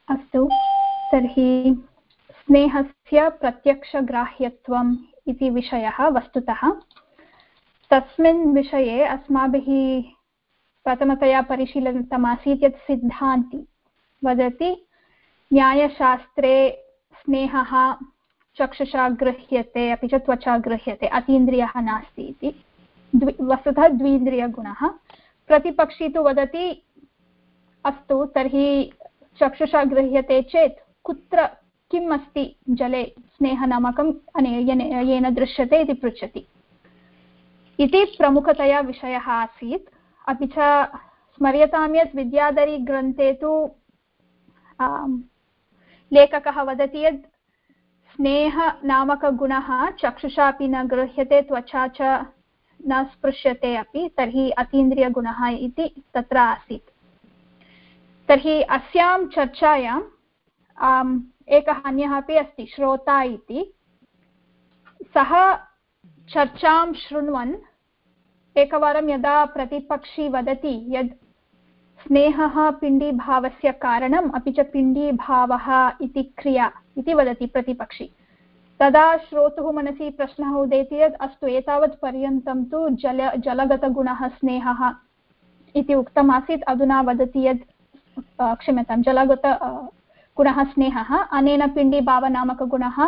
अस्तु तर्हि स्नेहस्य प्रत्यक्षग्राह्यत्वम् इति विषयः वस्तुतः तस्मिन् विषये अस्माभिः प्रथमतया परिशीलितमासीत् यत् सिद्धान्ती वदति न्यायशास्त्रे स्नेहः चक्षुषा गृह्यते अपि च त्वचा गृह्यते अतीन्द्रियः नास्ति इति वस्तुतः द्वीन्द्रियगुणः। प्रतिपक्षी तु वदति अस्तु तर्हि चक्षुषा गृह्यते चेत् कुत्र किम् अस्ति जले स्नेहनामकं येन दृश्यते इति पृच्छति इति प्रमुखतया विषयः आसीत्। अपि च स्मर्यतां यत् विद्याधरीग्रन्थे तु लेखकः वदति यत् स्नेहनामकगुणः चक्षुषा अपि न गृह्यते त्वचा च न स्पृश्यते अपि तर्हि अतीन्द्रियगुणः इति तत्र आसीत्। तर्हि अस्यां चर्चायां एकः अन्यः अपि अस्ति श्रोता इति। सः चर्चां शृण्वन् एकवारं यदा प्रतिपक्षी वदति यद् स्नेहः पिण्डीभावस्य कारणम् अपि च पिण्डीभावः इति क्रिया इति वदति प्रतिपक्षी, तदा श्रोतुः मनसि प्रश्नः उदेति यत् अस्तु एतावत् पर्यन्तं तु जलगतगुणः स्नेहः इति उक्तमासीत्, अधुना वदति यत् क्षम्यतां जलगतगुणः स्नेहः अनेन पिण्डीभावनामकगुणः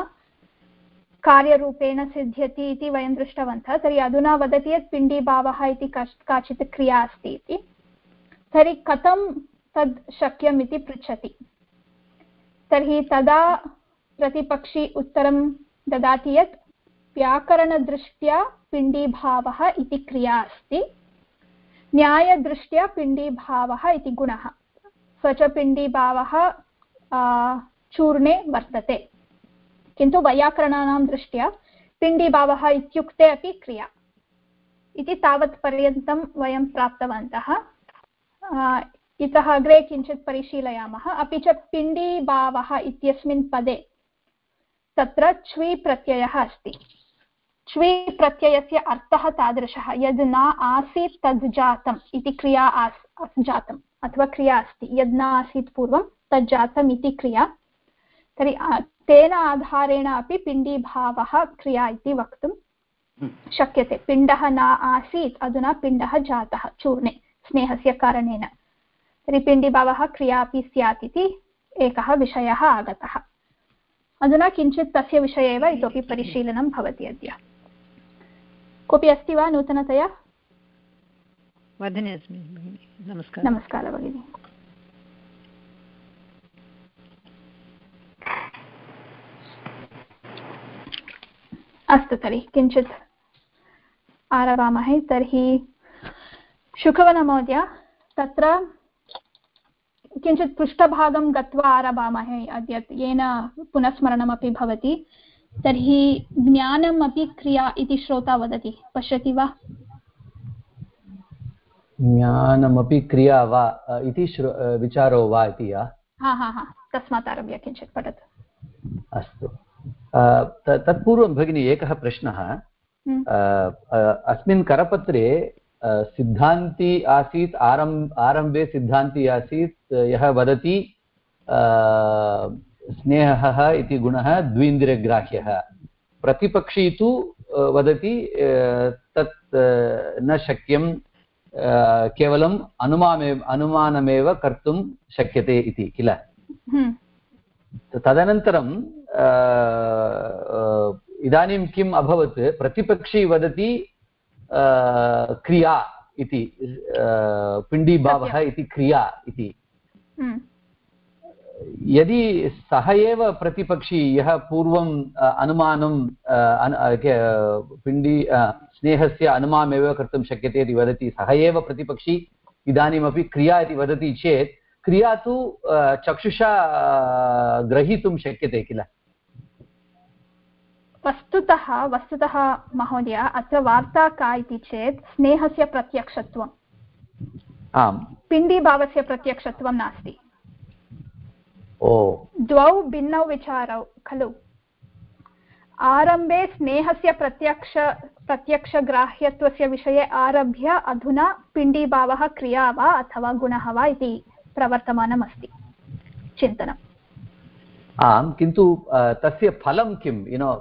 कार्यरूपेण सिद्ध्यति इति वयं दृष्टवन्तः। तर्हि अधुना वदति यत् पिण्डीभावः इति काचित् क्रिया अस्ति इति। तर्हि कथं तद् शक्यम् इति पृच्छति। तर्हि तदा प्रतिपक्षी उत्तरं ददाति यत् व्याकरणदृष्ट्या पिण्डीभावः इति क्रिया अस्ति, न्यायदृष्ट्या पिण्डीभावः इति गुणः, स च पिण्डीभावः चूर्णे वर्तते, किन्तु वैयाकरणानां दृष्ट्या पिण्डीभावः इत्युक्ते अपि क्रिया इति तावत् पर्यन्तं वयं प्राप्तवन्तः। इतः अग्रे किञ्चित् परिशीलयामः। अपि च पिण्डीभावः इत्यस्मिन् पदे तत्र च्वी प्रत्ययः अस्ति। च्वी प्रत्ययस्य अर्थः तादृशः यद् न आसीत् तद् जातम् इति क्रिया जातम् अथवा क्रिया अस्ति, यद् न आसीत् पूर्वं तद् जातम् इति क्रिया। तर्हि तेन आधारेण अपि पिण्डीभावः क्रिया इति वक्तुं शक्यते। पिण्डः न आसीत्, अधुना पिण्डः जातः चूर्णे स्नेहस्य कारणेन, तर्हि पिण्डीभावः क्रिया अपि स्यात् इति एकः विषयः आगतः। अधुना किञ्चित् तस्य विषये एव इतोपि परिशीलनं भवति अद्य। कोऽपि अस्ति वा नूतनतया? वदने अस्मि। नमस्कारः। नमस्कारः भगिनी। अस्तु तर्हि किञ्चित् आरभामहे। तर्हि शुकवनमहोदय तत्र किञ्चित् पृष्ठभागं गत्वा आरभामहे अद्य, येन पुनस्मरणमपि भवति। तर्हि ज्ञानम् अपि क्रिया इति श्रोता वदति, पश्यति वा? ज्ञानमपि क्रिया वा इति विचारो वा इति? हा तस्मात् आरभ्य किञ्चित् पठतु। अस्तु। तत्पूर्वं भगिनी एकः प्रश्नः। अस्मिन् करपत्रे सिद्धान्ती आसीत्, आरम्भे सिद्धान्ती आसीत्, यः वदति स्नेहः इति गुणः द्वीन्द्रियग्राह्यः। प्रतिपक्षी तु वदति तत् न शक्यं, केवलम् अनुमानमेव कर्तुं शक्यते इति किल। तदनन्तरं इदानीं किम् अभवत्, प्रतिपक्षी वदति क्रिया इति, पिण्डीभावः इति क्रिया इति। यदि सः एव प्रतिपक्षी यः पूर्वम् अनुमानं स्नेहस्य अनुमानमेव कर्तुं शक्यते इति वदति, सः एव प्रतिपक्षी इदानीमपि क्रिया इति वदति चेत् क्रिया तु चक्षुषा ग्रहीतुं शक्यते किल। वस्तुतः महोदय अत्र वार्ता का इति चेत् स्नेहस्य प्रत्यक्षत्वम्, आम्, पिण्डीभावस्य प्रत्यक्षत्वं नास्ति। द्वौ भिन्नौ विचारौ खलु। आरम्भे स्नेहस्य प्रत्यक्षग्राह्यत्वस्य विषये आरभ्य अधुना पिण्डीभावः क्रिया वा अथवा गुणः वा इति प्रवर्तमानमस्ति चिन्तनम्। आम्, किन्तु तस्य फलं किं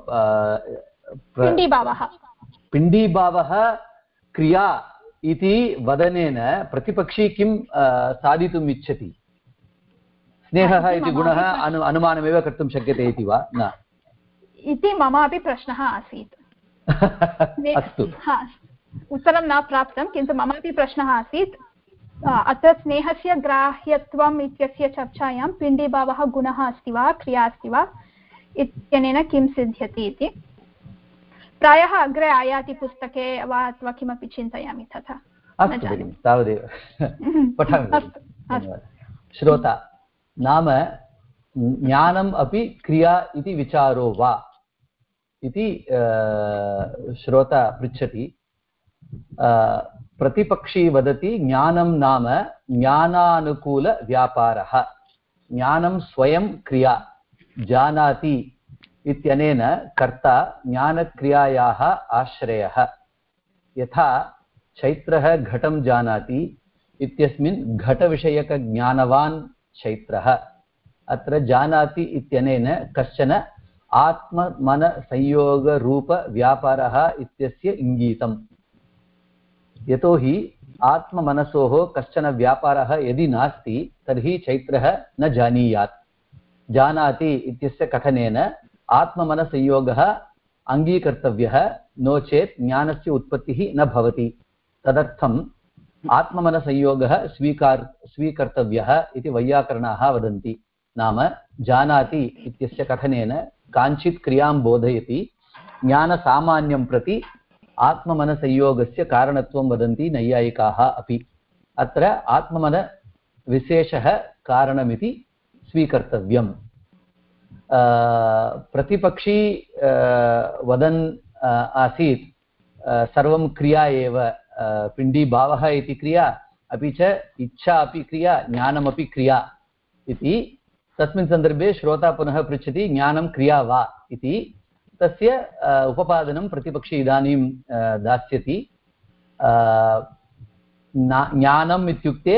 पिण्डीभावः क्रिया इति वदनेन प्रतिपक्षी किं साधितुम् इच्छति? स्नेहः इति गुणः अनुमानमेव कर्तुं शक्यते इति वा? न इति ममापि प्रश्नः आसीत्। अस्तु, उत्तरं न प्राप्तं, किन्तु ममापि प्रश्नः आसीत् अत्र स्नेहस्य ग्राह्यत्वम् इत्यस्य चर्चायां पिण्डीभावः गुणः अस्ति वा क्रिया अस्ति वा इत्यनेन किं सिद्ध्यति इति। प्रायः अग्रे आयाति पुस्तके वा अथवा किमपि चिन्तयामि तथा। अस्तु भगिनि, तावदेव पठामि। श्रोता नाम ज्ञानम् अपि क्रिया इति विचारो वा इति श्रोता पृच्छति। प्रतिपक्षी वदति ज्ञानं नाम ज्ञानानुकूलव्यापारः। ज्ञानं स्वयं क्रिया, जानाति इत्यनेन कर्ता ज्ञानक्रियायाः आश्रयः। यथा चैत्रः घटं जानाति इत्यस्मिन् घटविषयकज्ञानवान् चैत्रः। अत्र जानाति इत्यनेन कश्चन आत्ममनसंयोगरूपव्यापारः इत्यस्य इङ्गितम्। यतोहि आत्ममनसोः कश्चन व्यापारः यदि नास्ति तर्हि चैत्रः न जानीयात्। जानाति इत्यस्य कथनेन आत्ममनसंयोगः अङ्गीकर्तव्यः, नो चेत् ज्ञानस्य उत्पत्तिः न भवति। तदर्थम् आत्ममनसंयोगः स्वीकर्तव्यः इति वैयाकरणाः वदन्ति। नाम जानाति इत्यस्य कथनेन काञ्चित् क्रियां बोधयति, ज्ञानसामान्यं प्रति आत्ममनसंयोगस्य कारणत्वं वदन्ति नैयायिकाः अपि। अत्र आत्ममनविशेषः कारणमिति स्वीकर्तव्यम्। प्रतिपक्षी वदन् आसीत् सर्वं क्रिया एव, पिण्डीभावः इति क्रिया, अपि च इच्छा अपि क्रिया, ज्ञानमपि क्रिया इति। तस्मिन् सन्दर्भे श्रोता पुनः पृच्छति ज्ञानं क्रिया वा इति। तस्य उपपादनं प्रतिपक्षी इदानीं दास्यति। ज्ञानम् इत्युक्ते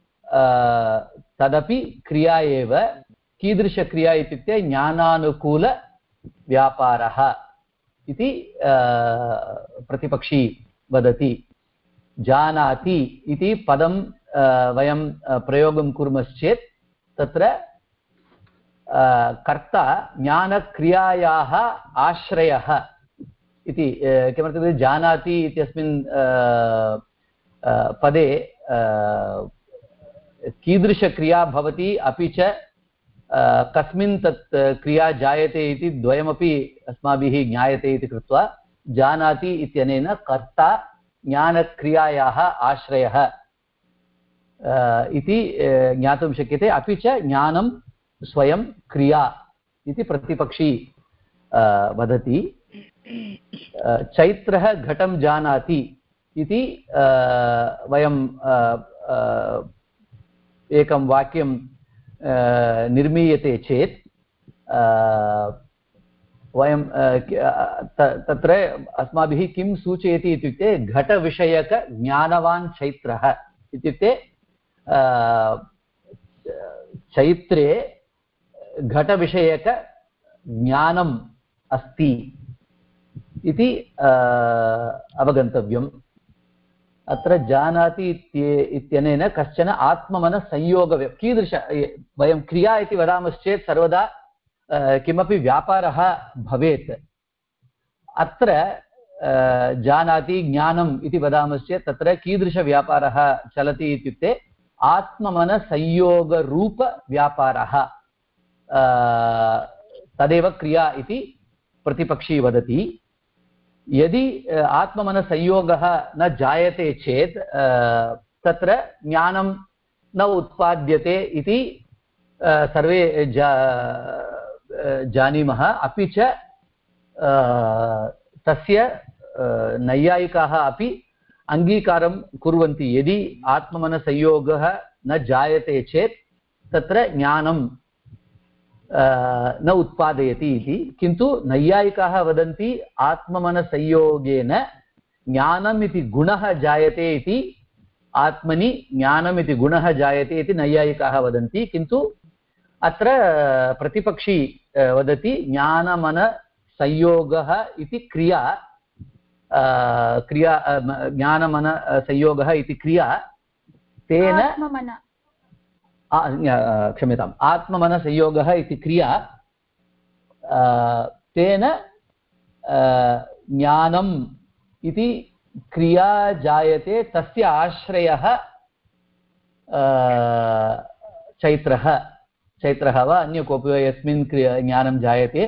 तदपि क्रिया एव। कीदृशक्रिया इत्युक्ते ज्ञानानुकूलव्यापारः इति प्रतिपक्षी वदति। जानाति इति पदं वयं प्रयोगं कुर्मश्चेत् तत्र कर्ता ज्ञानक्रियायाः आश्रयः इति। किमर्थमिति जानाति इत्यस्मिन् पदे कीदृशक्रिया भवति अपि च कस्मिन् तत् क्रिया जायते इति द्वयमपि अस्माभिः ज्ञायते इति कृत्वा जानाति इत्यनेन कर्ता ज्ञानक्रियायाः आश्रयः इति ज्ञातुं शक्यते। अपि च ज्ञानं स्वयं क्रिया इति प्रतिपक्षी वदति। चैत्रः घटं जानाति इति वयं एकं वाक्यं निर्मीयते चेत् वयं तत्र अस्माभिः किं सूचयति इत्युक्ते घटविषयकज्ञानवान् चैत्रः इत्युक्ते चैत्रे घटविषयकज्ञानम् अस्ति इति अवगन्तव्यम्। अत्र जानाति इत्यनेन कश्चन आत्ममनसंयोगः कीदृश वयं क्रिया इति वदामश्चेत् सर्वदा किमपि व्यापारः भवेत्। अत्र जानाति ज्ञानम् इति वदामश्चेत् तत्र कीदृशव्यापारः चलति इत्युक्ते आत्ममनसंयोगरूपव्यापारः, तदेव क्रिया इति प्रतिपक्षी वदति। यदि आत्ममनसंयोगः न जायते चेत् तत्र ज्ञानं न उत्पाद्यते इति सर्वे जानीमः। अपि च तस्य नैयायिकाः अपि अङ्गीकारं कुर्वन्ति। यदि आत्ममनसंयोगः न जायते चेत् तत्र ज्ञानं न उत्पादयति इति। किन्तु नैयायिकाः वदन्ति आत्ममनसंयोगेन ज्ञानम् इति गुणः जायते इति। आत्मनि ज्ञानम् इति गुणः जायते इति नैयायिकाः वदन्ति। किन्तु अत्र प्रतिपक्षी वदति ज्ञानमनसंयोगः इति क्रिया ज्ञानमनसंयोगः इति क्रिया तेन क्षम्यताम् आत्ममनसंयोगः इति क्रिया तेन ज्ञानम् इति क्रिया जायते तस्य आश्रयः चैत्रः वा अन्य कोऽपि वा यस्मिन् ज्ञानं जायते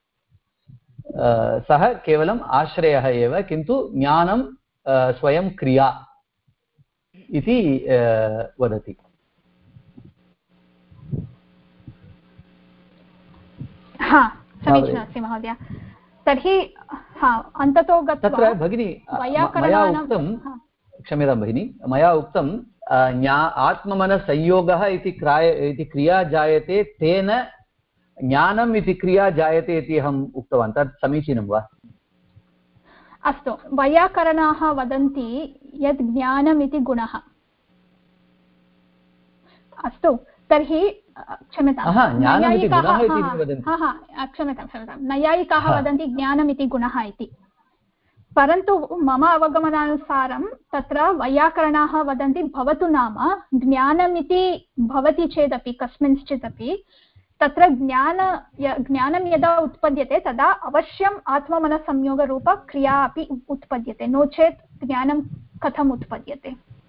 सः केवलम् आश्रयः एव किन्तु ज्ञानं स्वयं क्रिया इति वदति। समीचीनम् अस्ति महोदय। तर्हि अन्ततो गत्वा तत्र भगिनी मया उक्तं क्षम्यतां भगिनी मया उक्तं आत्ममनसंयोगः इति क्रिया जायते तेन ज्ञानम् इति क्रिया जायते इति अहम् उक्तवान् तत् समीचीनं वा? अस्तु वैयाकरणाः वदन्ति यत् ज्ञानम् इति गुणः। अस्तु तर्हि क्षम्यतां नैयायिकाः वदन्ति ज्ञानम् इति गुणः इति परन्तु मम अवगमनानुसारं तत्र वैयाकरणाः वदन्ति भवतु नाम ज्ञानमिति भवति चेदपि कस्मिंश्चिदपि तत्र ज्ञानं यदा उत्पद्यते तदा अवश्यम् आत्ममनसंयोगरूपक्रिया अपि उत्पद्यते नो चेत् ज्ञानं कथम् उत्पद्यते?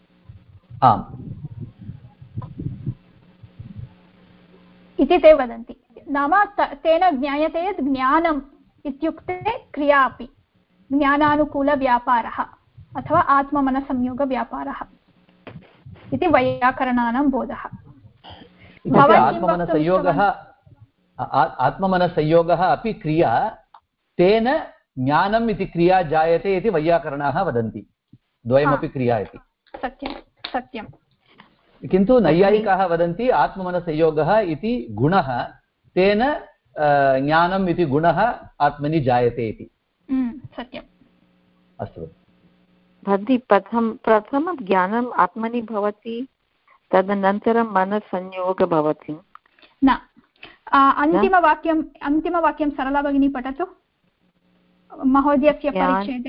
इति ते वदन्ति। नाम तेन ज्ञायते यत् ज्ञानम् इत्युक्ते क्रिया अपि ज्ञानानुकूलव्यापारः अथवा आत्ममनसंयोगव्यापारः इति वैयाकरणानां बोधः। आत्ममनसंयोगः अपि क्रिया तेन ज्ञानम् इति क्रिया जायते इति वैयाकरणाः वदन्ति द्वयमपि क्रिया इति। सत्यं सत्यं। किन्तु नैयायिकाः वदन्ति आत्ममनसंयोगः इति गुणः तेन ज्ञानम् इति गुणः आत्मनि जायते इति। सत्यम्। अस्तु भवती प्रथमं ज्ञानम् आत्मनि भवति तदनन्तरं मनसंयोगः भवति न। अन्तिमवाक्यं सरला भगिनी पठतु महोदयस्य परिच्छेदे।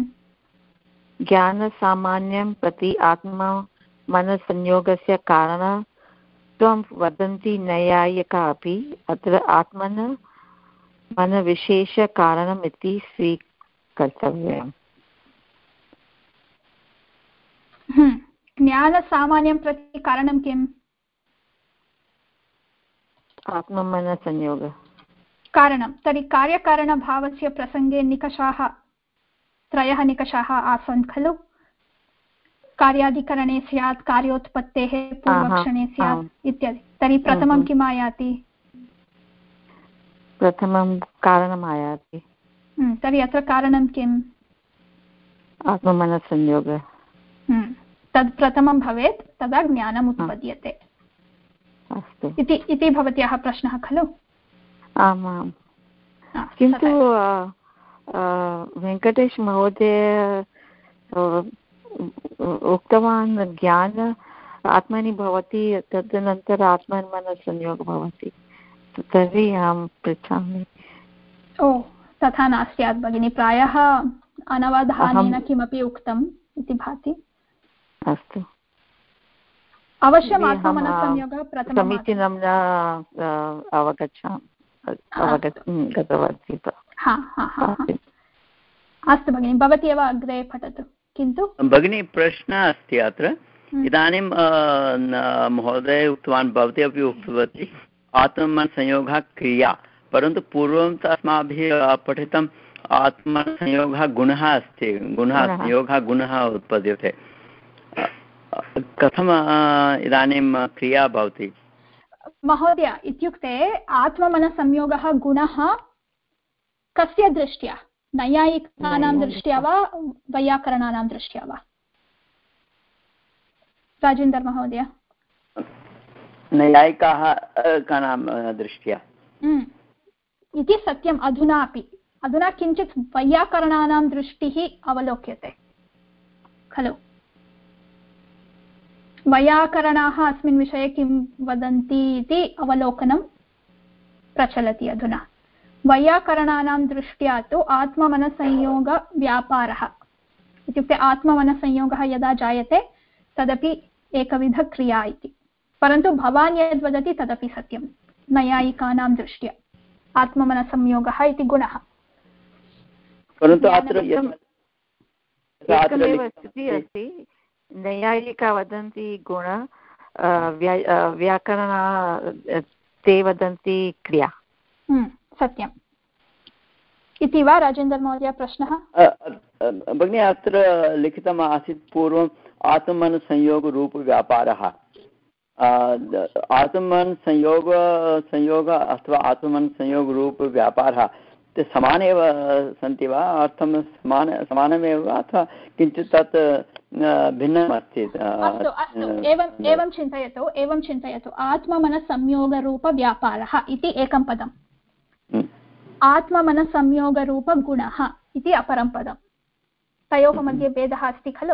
ज्ञानसामान्यं प्रति आत्ममनसंयोगस्य कारणत्वं वदन्ति नैयायिकाः अपि अत्र आत्मनः मनविशेषकारणम् इति स्वीकर्तव्यम्। ज्ञानसामान्यं प्रति कारणं किम्? आत्ममनसंयोगः कारणं। तर्हि कार्यकारणभावस्य प्रसङ्गे त्रयः निकषाः आसन् खलु? कार्याधिकरणे स्यात्, कार्योत्पत्तेः पूर्वक्षणे स्यात् इत्यादि। तर्हि प्रथमं किम् आयाति? प्रथमं कारणम् आयाति। तर्हि अत्र कारणं किम्? आत्ममनसंयोगः। तद् प्रथमं भवेत् तदा ज्ञानम् उत्पद्यते इति भवत्याः प्रश्नः खलु? आमां। किन्तु वेङ्कटेश महोदय उक्तवान् ज्ञान आत्मनि भवति तदनन्तरं आत्ममनसंयोगः भवति तर्हि अहं पृच्छामि। ओ तथा न स्यात् भगिनि प्रायः अनवधानेन किमपि उक्तम् इति भाति। अस्तु अवश्यम् आत्ममनसंयोगः प्रथमं समीचीनं न गतवती। अस्तु भगिनि भवती एव अग्रे पठतु। किन्तु भगिनी प्रश्नः अस्ति अत्र। इदानीं महोदय उक्तवान् भवती अपि उक्तवती आत्ममनसंयोगः क्रिया परन्तु पूर्वं अस्माभिः पठितम् आत्मसंयोगः गुणः अस्ति योगः गुणः उत्पद्यते कथम् इदानीं क्रिया भवति? महोदय इत्युक्ते आत्ममनसंयोगः गुणः कस्य दृष्ट्या? नैयायिकानां दृष्ट्या वा वैयाकरणानां दृष्ट्या वा? राजेन्द्र महोदय। नैयायिकाः दृष्ट्या इति सत्यम्। अधुना किञ्चित् वैयाकरणानां दृष्टिः अवलोक्यते खलु? वैयाकरणाः अस्मिन् विषये किं वदन्ति इति अवलोकनं प्रचलति अधुना। वैयाकरणानां दृष्ट्या तु आत्ममनसंयोगव्यापारः इत्युक्ते आत्ममनसंयोगः यदा जायते तदपि एकविधक्रिया इति, परन्तु भवान् यद् वदति तदपि सत्यं नैयायिकानां दृष्ट्या आत्ममनसंयोगः इति गुणः। परन्तु अत्र एकमेव स्थितिः अस्ति, नैयायिका वदन्ति गुण, व्याकरण ते वदन्ति क्रिया। सत्यम् इति वा राजेन्द्र महोदय प्रश्नः? भगिनी अत्र लिखितम् आसीत् पूर्वम् आत्ममनसंयोगरूपव्यापारः। आत्ममनसंयोग अथवा आत्ममनसंयोगरूपव्यापारः ते समाने एव सन्ति वा? अर्थं समानमेव वा अथवा किञ्चित् तत् भिन्नम् अस्ति? एवं चिन्तयतु आत्ममनसंयोगरूपव्यापारः इति एकं पदम्, आत्ममनसंयोगरूपगुणः इति अपरं पदं, तयोः मध्ये भेदः अस्ति खलु?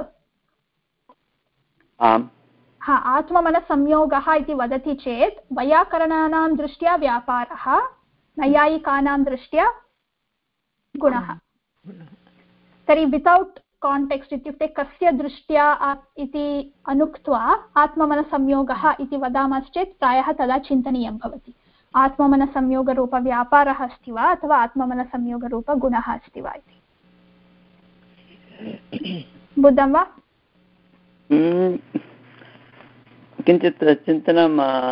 आम्। आत्ममनसंयोगः इति वदति चेत् वैयाकरणानां दृष्ट्या व्यापारः, नैयायिकानां दृष्ट्या गुणः। तर्हि वितौट् काण्टेक्स्ट् इत्युक्ते कस्य दृष्ट्या इति अनुक्त्वा आत्ममनसंयोगः इति वदामश्चेत् प्रायः तदा चिन्तनीयं भवति, आत्ममनसंयोगरूपव्यापारः अस्ति वा अथवा आत्ममनसंयोगरूपगुणः अस्ति वा इति। बुद्धं वा? किञ्चित् चिन्तनं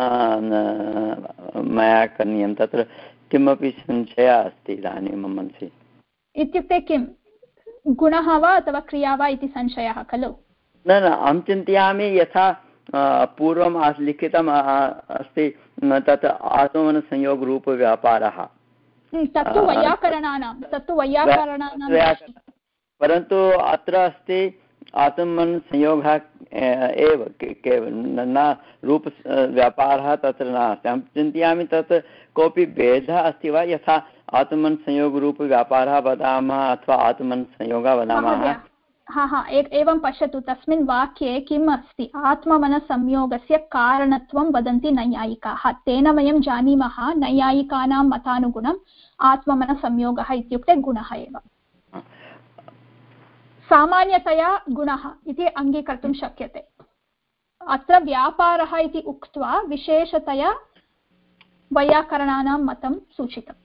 मया करणीयं, तत्र किमपि संशयः अस्ति इदानीं मम मनसि। इत्युक्ते किं, गुणः वा अथवा क्रिया वा इति संशयः खलु? न अहं चिन्तयामि यथा पूर्वम् लिखितम् अस्ति तत् आत्ममनसंयोगरूपव्यापारः, तत्तु वैयाकरणानां परन्तु अत्र अस्ति आत्ममनसंयोगः एव केवलं न रूप व्यापारः तत्र नास्ति। अहं चिन्तयामि तत् कोऽपि भेदः अस्ति वा, यथा आत्ममनसंयोगरूपव्यापारः वदामः अथवा आत्ममनसंयोगः वदामः। एवं पश्यतु, तस्मिन् वाक्ये किम् अस्ति, आत्ममनसंयोगस्य कारणत्वं वदन्ति नैयायिकाः, तेन वयं जानीमः नैयायिकानां मतानुगुणम् आत्ममनसंयोगः इत्युक्ते गुणः एव। सामान्यतया गुणः इति अङ्गीकर्तुं शक्यते, अत्र व्यापारः इति उक्त्वा विशेषतया वैयाकरणानां मतं सूचितम्।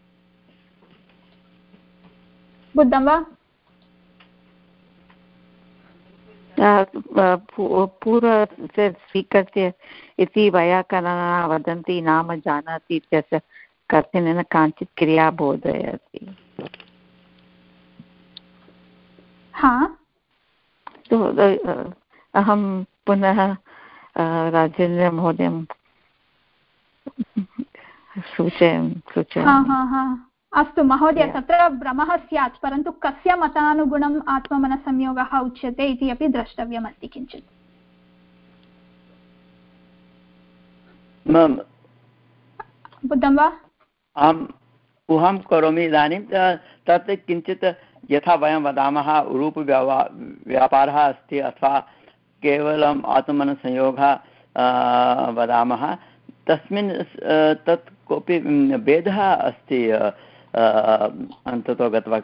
बुद्धं वा? पूर्वस्य स्वीकृत्य इति वैयाकरणाः वदन्ति नाम जानाति इत्यस्य कथनेन काञ्चित् क्रिया बोधयति। अहं पुनः राजेन्द्रमहोदयं सूचयामि। अस्तु महोदय, तत्र भ्रमः स्यात्, परन्तु कस्य मतानुगुणम् आत्ममनसंयोगः उच्यते इति अपि द्रष्टव्यमस्ति किञ्चित्। बुद्धं वा? अहम् ऊहां करोमि इदानीं तत् किञ्चित् यथा वयं वदामः रूपव्यापारः अस्ति अथवा केवलम् आत्ममनसंयोगः वदामः, तस्मिन् तत् कोऽपि भेदः अस्ति अन्ततो गत्वा।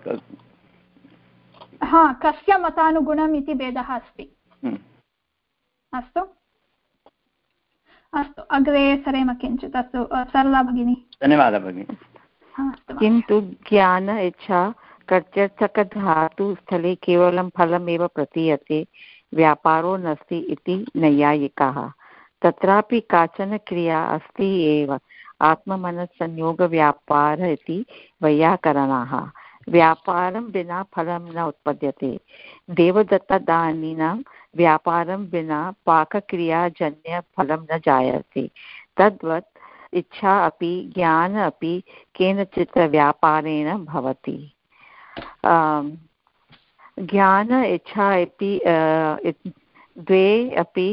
कस्य मतानुगुणम् इति भेदः अस्ति। अस्तु अस्तु, अग्रे सरेम किञ्चित्। अस्तु सरला भगिनी। धन्यवादः भगिनी। किन्तु ज्ञान इच्छा कर्त्यर्थकधातुस्थले केवलं फलमेव प्रतीयते, व्यापारो नास्ति इति नैयायिकाः। तत्रापि काचन क्रिया अस्ति एव, आत्ममनसंयोगव्यापार इति वैयाकरणाः। व्यापारं विना फलं न उत्पद्यते। देवदत्तदानीनां व्यापारं विना पाकक्रियाजन्यफलं न जायते। तद्वत् इच्छा अपि ज्ञान अपि केनचित् व्यापारेण भवति। ज्ञान इच्छा अपि द्वे अपि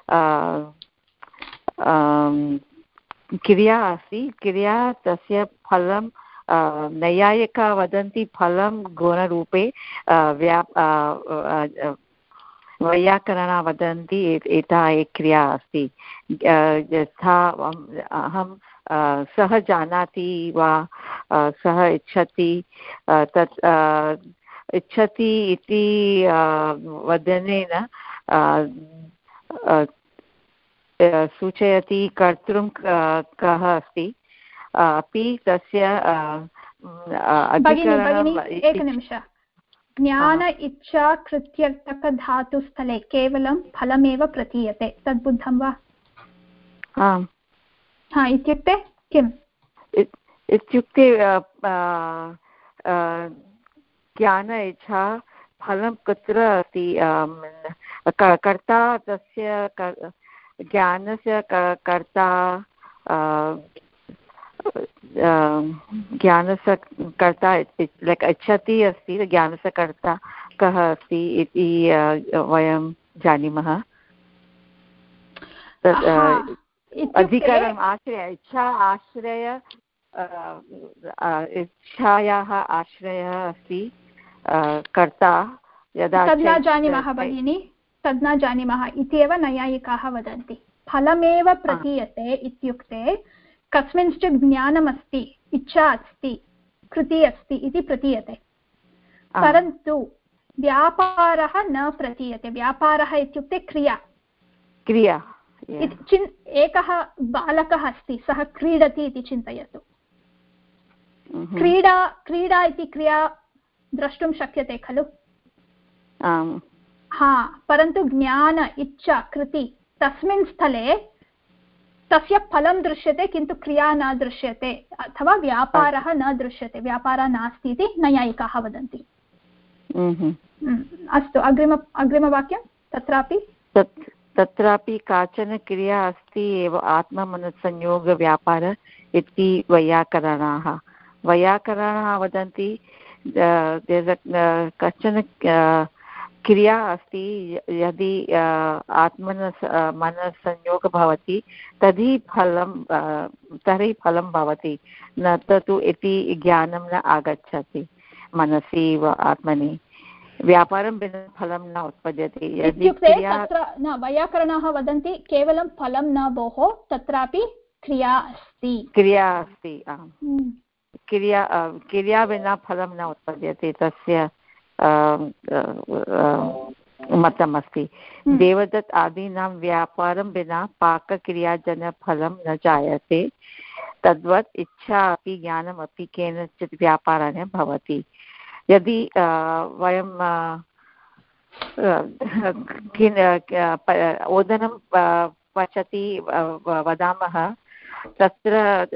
क्रिया अस्ति। क्रिया तस्य फलं नैयायिका वदन्ति फलं गुणरूपे वैयाकरणा वदन्ति एता एक क्रिया अस्ति। यथा अहं सः जानाति वा सः इच्छति, तत् इच्छति इति वदनेन सूचयति कर्तृं कः अस्ति, अपि तस्य एकनिमिषः। ज्ञान इच्छा कृत्यर्थकधातुस्थले केवलं फलमेव प्रतीयते, तद् बुद्धं वा? आम्। इत्युक्ते किम्? इत्युक्ते ज्ञान इच्छा फलं कुत्र अस्ति? कर्ता, तस्य ज्ञानस्य कर्ता, ज्ञानस्य कर्ता लैक् इच्छति अस्ति, ज्ञानस्य कर्ता कः अस्ति इति वयं जानीमः। अधिकरणम् आश्रय, इच्छा आश्रय, इच्छायाः आश्रयः अस्ति कर्ता। यदा तद् न जानीमः भगिनि, तद् न जानीमः इत्येव नैयायिकाः वदन्ति। फलमेव प्रतीयते इत्युक्ते कस्मिंश्चित् ज्ञानमस्ति, इच्छा अस्ति, कृति अस्ति इति प्रतीयते, परन्तु व्यापारः न प्रतीयते। व्यापारः इत्युक्ते क्रिया। एकः बालकः अस्ति, सः क्रीडति इति चिन्तयतु। क्रीडा इति क्रिया द्रष्टुं शक्यते खलु? परन्तु ज्ञान इच्छा कृति तस्मिन् स्थले तस्य फलं दृश्यते, किन्तु क्रिया न दृश्यते, अथवा व्यापारः न दृश्यते, व्यापारः नास्ति इति नैयायिकाः वदन्ति। अस्तु, अग्रिमवाक्यं। तत्रापि काचन क्रिया अस्ति एव आत्ममनसंयोगव्यापार इति वैयाकरणाः वदन्ति। कश्चन क्रिया अस्ति, यदि मनसंयोगः भवति तर्हि फलं भवति, न तु इति ज्ञानं न आगच्छति मनसि वा आत्मनि। व्यापारं विना फलं न उत्पद्यते। इत्युक्ते तत्र न, वैयाकरणाः वदन्ति केवलं फलं न भोः, तत्रापि क्रिया अस्ति। क्रिया विना फलं न उत्पद्यते, तस्य मतमस्ति। देवदत्त आदीनां व्यापारं विना पाकक्रियाजनफलं न जायते, तद्वत् इच्छा अपि ज्ञानमपि केनचित् व्यापारेण भवति। यदि वयं ओदनं पचति वदामः, तत्र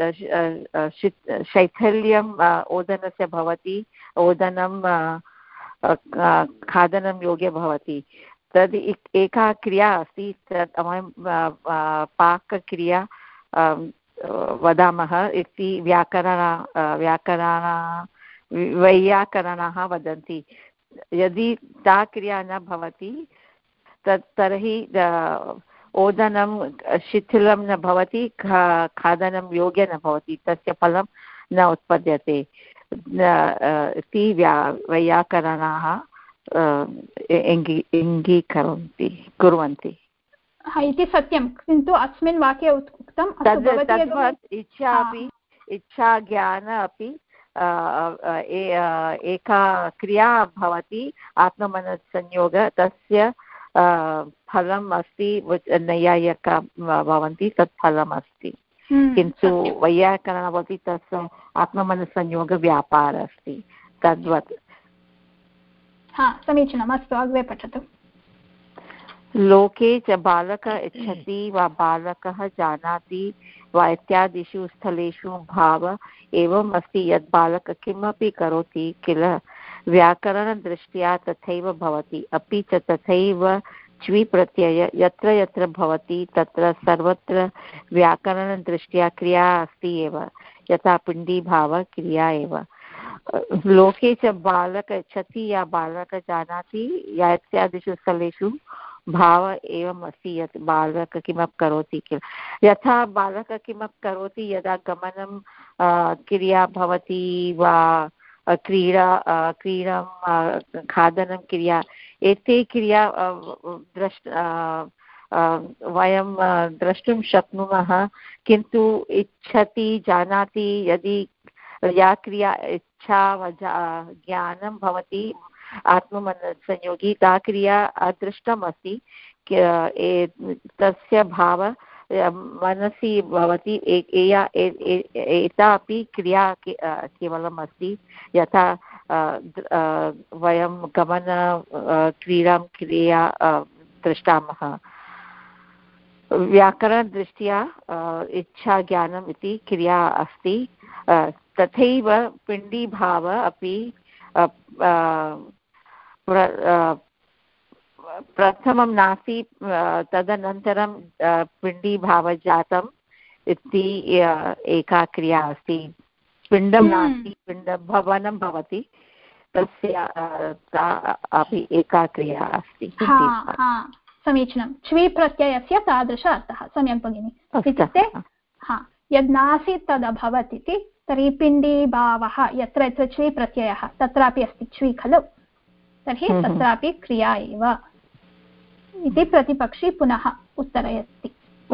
शैथिल्यं ओदनस्य भवति, ओदनं खादनं योग्य भवति। तद् एका क्रिया अस्ति, तद् वयं पाकक्रिया वदामः इति वैयाकरणाः वदन्ति। यदि ता क्रिया न भवति तर्हि ओदनं शिथिलं न भवति, खादनं योग्य न भवति, तस्य फलं न उत्पद्यते इति वैयाकरणाः कुर्वन्ति इति सत्यं। किन्तु अस्मिन् वाक्ये उक्तं तद्वत् इच्छा ज्ञान अपि एका क्रिया भवति, आत्ममनसंयोग, तस्य फलम् अस्ति, नैयायिका भवन्ति तत् फलम् अस्ति। किन्तु वैयाकरणः भवति तस्य आत्ममनसंयोगव्यापारः अस्ति, तद्वत्। समीचीनम्। अस्तु, अग्रे पठतु। लोके च बालकः इच्छति वा बालकः जानाति वा इत्यादिषु स्थलेषु भाव एवम् अस्ति यत् बालकः किमपि करोति किल, व्याकरणदृष्ट्या तथैव भवति। अपि च तथैव च्वि प्रत्यय यत्र यत्र भवति तत्र सर्वत्र व्याकरणदृष्ट्या क्रिया अस्ति एव, यथा पिण्डीभावः क्रिया एव। लोके च बालकः इच्छति या बालकः जानाति या इत्यादिषु स्थलेषु भाव एवम् अस्ति यत् बालकः किमपि करोति किल। यथा बालकः किमपि करोति, यदा गमनं क्रिया भवति वा क्रीडां खादनं क्रिया, एते क्रिया वयं द्रष्टुं शक्नुमः, किन्तु इच्छति जानाति यदि या क्रिया इच्छा ज्ञानं भवति आत्मसंयोगी ता क्रिया अदृष्टम् अस्ति, तस्य भाव मनसि भवति। एता अपि क्रिया केवलम् अस्ति, यथा वयं क्रीडां क्रिया दृष्टामः। व्याकरणदृष्ट्या इच्छा ज्ञानम् इति क्रिया अस्ति, तथैव पिण्डीभाव अपि प्रथमं नास्ति, तदनन्तरं पिण्डीभाव जातम् इति एका क्रिया अस्ति। पिण्डं नास्ति, पिण्डभवनं भवति, तस्य अपि एका क्रिया अस्ति। समीचीनं। च्वी प्रत्ययस्य तादृश अर्थः। सम्यक् भगिनि। इत्युक्ते यद् नासीत् तदभवत् इति। तर्हि पिण्डीभावः यत्र यत्र च्वी प्रत्ययः तत्रापि अस्ति च्वी खलु, तर्हि तत्रापि क्रिया एव इति प्रतिपक्षी पुनः उत्तरयति।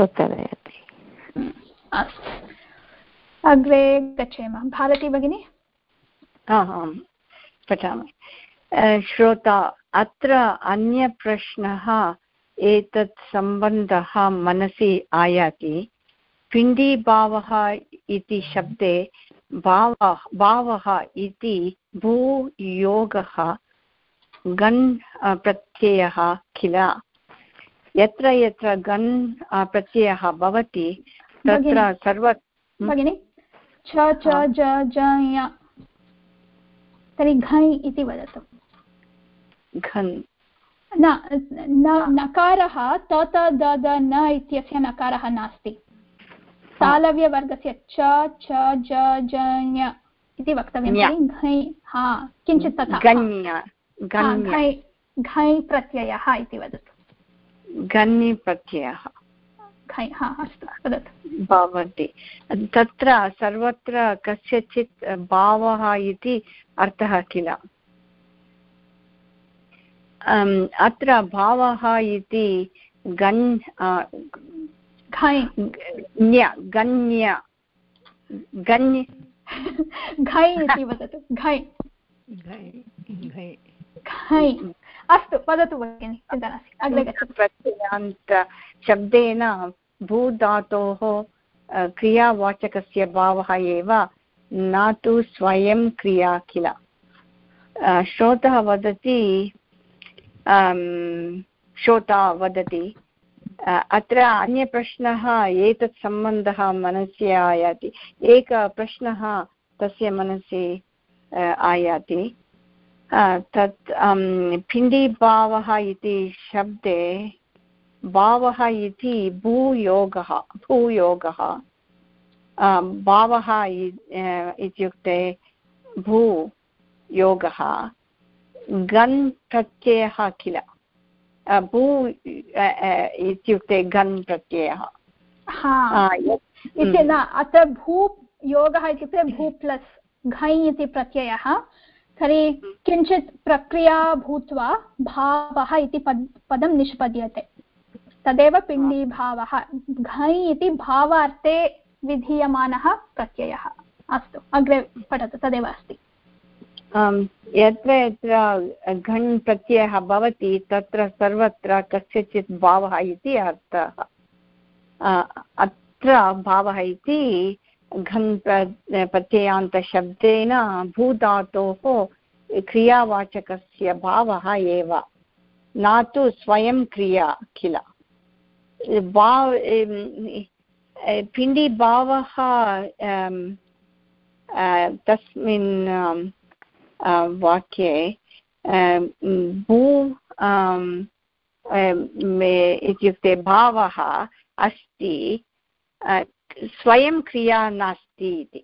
अस्तु, अग्रे गच्छेम। भारती भगिनी। आम्, पठामि। श्रोता, अत्र अन्यप्रश्नः एतत् सम्बन्धः मनसि आयाति। पिण्डीभावः इति शब्दे भावः इति भूयोगः गन् प्रत्ययः किल। यत्र यत्र गन् प्रत्ययः भवति तत्र सर्व भगिनि छ च ज य, तर्हि घञ् इति वदतु। घन् नकारः त त द द न इत्यस्य नकारः नास्ति। तालव्यवर्गस्य च छ ज ज ञ इति वक्तव्यं। घञ् किञ्चित् तथा घञ् प्रत्ययः इति वदतु। गण्य प्रत्ययः अस्तु, वदतु। भवति तत्र सर्वत्र कस्यचित् भावः इति अर्थः किल। अत्र भावः इति घञ् इति वदतु। अस्तु, वदतु भगिनि, चिन्ता नास्ति, अग्रे गच्छतु। प्रत्ययान्त शब्देन भूधातोः क्रियावाचकस्य भावः एव, न तु स्वयं क्रिया किल। श्रोता वदति अत्र अन्यप्रश्नः एतत् सम्बन्धः मनसि आयाति। एकः प्रश्नः तस्य मनसि आयाति। तत् पिण्डीभावः इति शब्दे भावः इति भूयोगः भावः इत्युक्ते भूयोगः गन् प्रत्ययः किल। भू इत्युक्ते गन् प्रत्ययः इति न। अत्र भू योगः इत्युक्ते भू प्लस् घञ् इति प्रत्ययः। तर्हि किञ्चित् प्रक्रिया भूत्वा भावः इति पदं निष्पद्यते, तदेव पिण्डीभावः। घञ् इति भावार्थे विधीयमानः प्रत्ययः। अस्तु, अग्रे पठतु, तदेव अस्ति। यत्र यत्र घञ् प्रत्ययः भवति तत्र सर्वत्र कस्यचित् भावः इति अर्थः। अत्र भावः इति घञ् प्रत्ययान्तशब्देन भूधातोः क्रियावाचकस्य भावः एव, न तु स्वयं क्रिया किल। पिण्डीभावः तस्मिन् वाक्ये भू इत्युक्ते भावः अस्ति, स्वयं क्रिया नास्ति इति।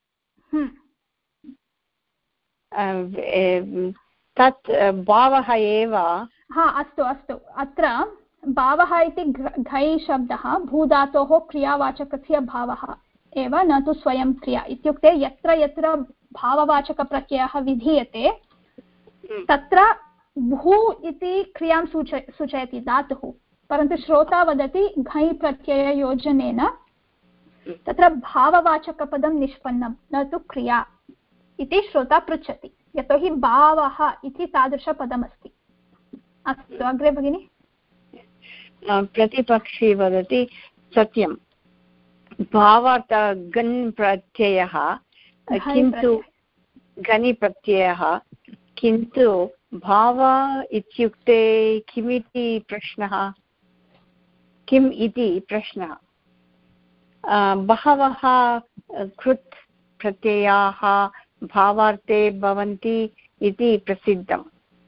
तत् भावः एव। अस्तु अस्तु, अत्र भावः इति घञ् शब्दः भूधातोः क्रियावाचकस्य भावः एव, न तु स्वयं क्रिया। इत्युक्ते यत्र यत्र भाववाचकप्रत्ययः विधीयते तत्र भू इति क्रियां सूचयति धातुः, परन्तु श्रोता वदति घञ् प्रत्यययोजनेन तत्र भाववाचकपदं निष्पन्नं न तु क्रिया इति श्रोता पृच्छति, यतोहि भावः इति तादृशपदमस्ति। अस्तु अग्रे भगिनि। प्रतिपक्षी वदति सत्यं, भावार्थ गन् प्रत्ययः किन्तु गनि प्रत्ययः किन्तु भाव इत्युक्ते किमिति प्रश्नः, किम् इति प्रश्नः। बहवः कृत् प्रत्ययाः भावार्थे भवन्ति इति प्रसिद्धम्।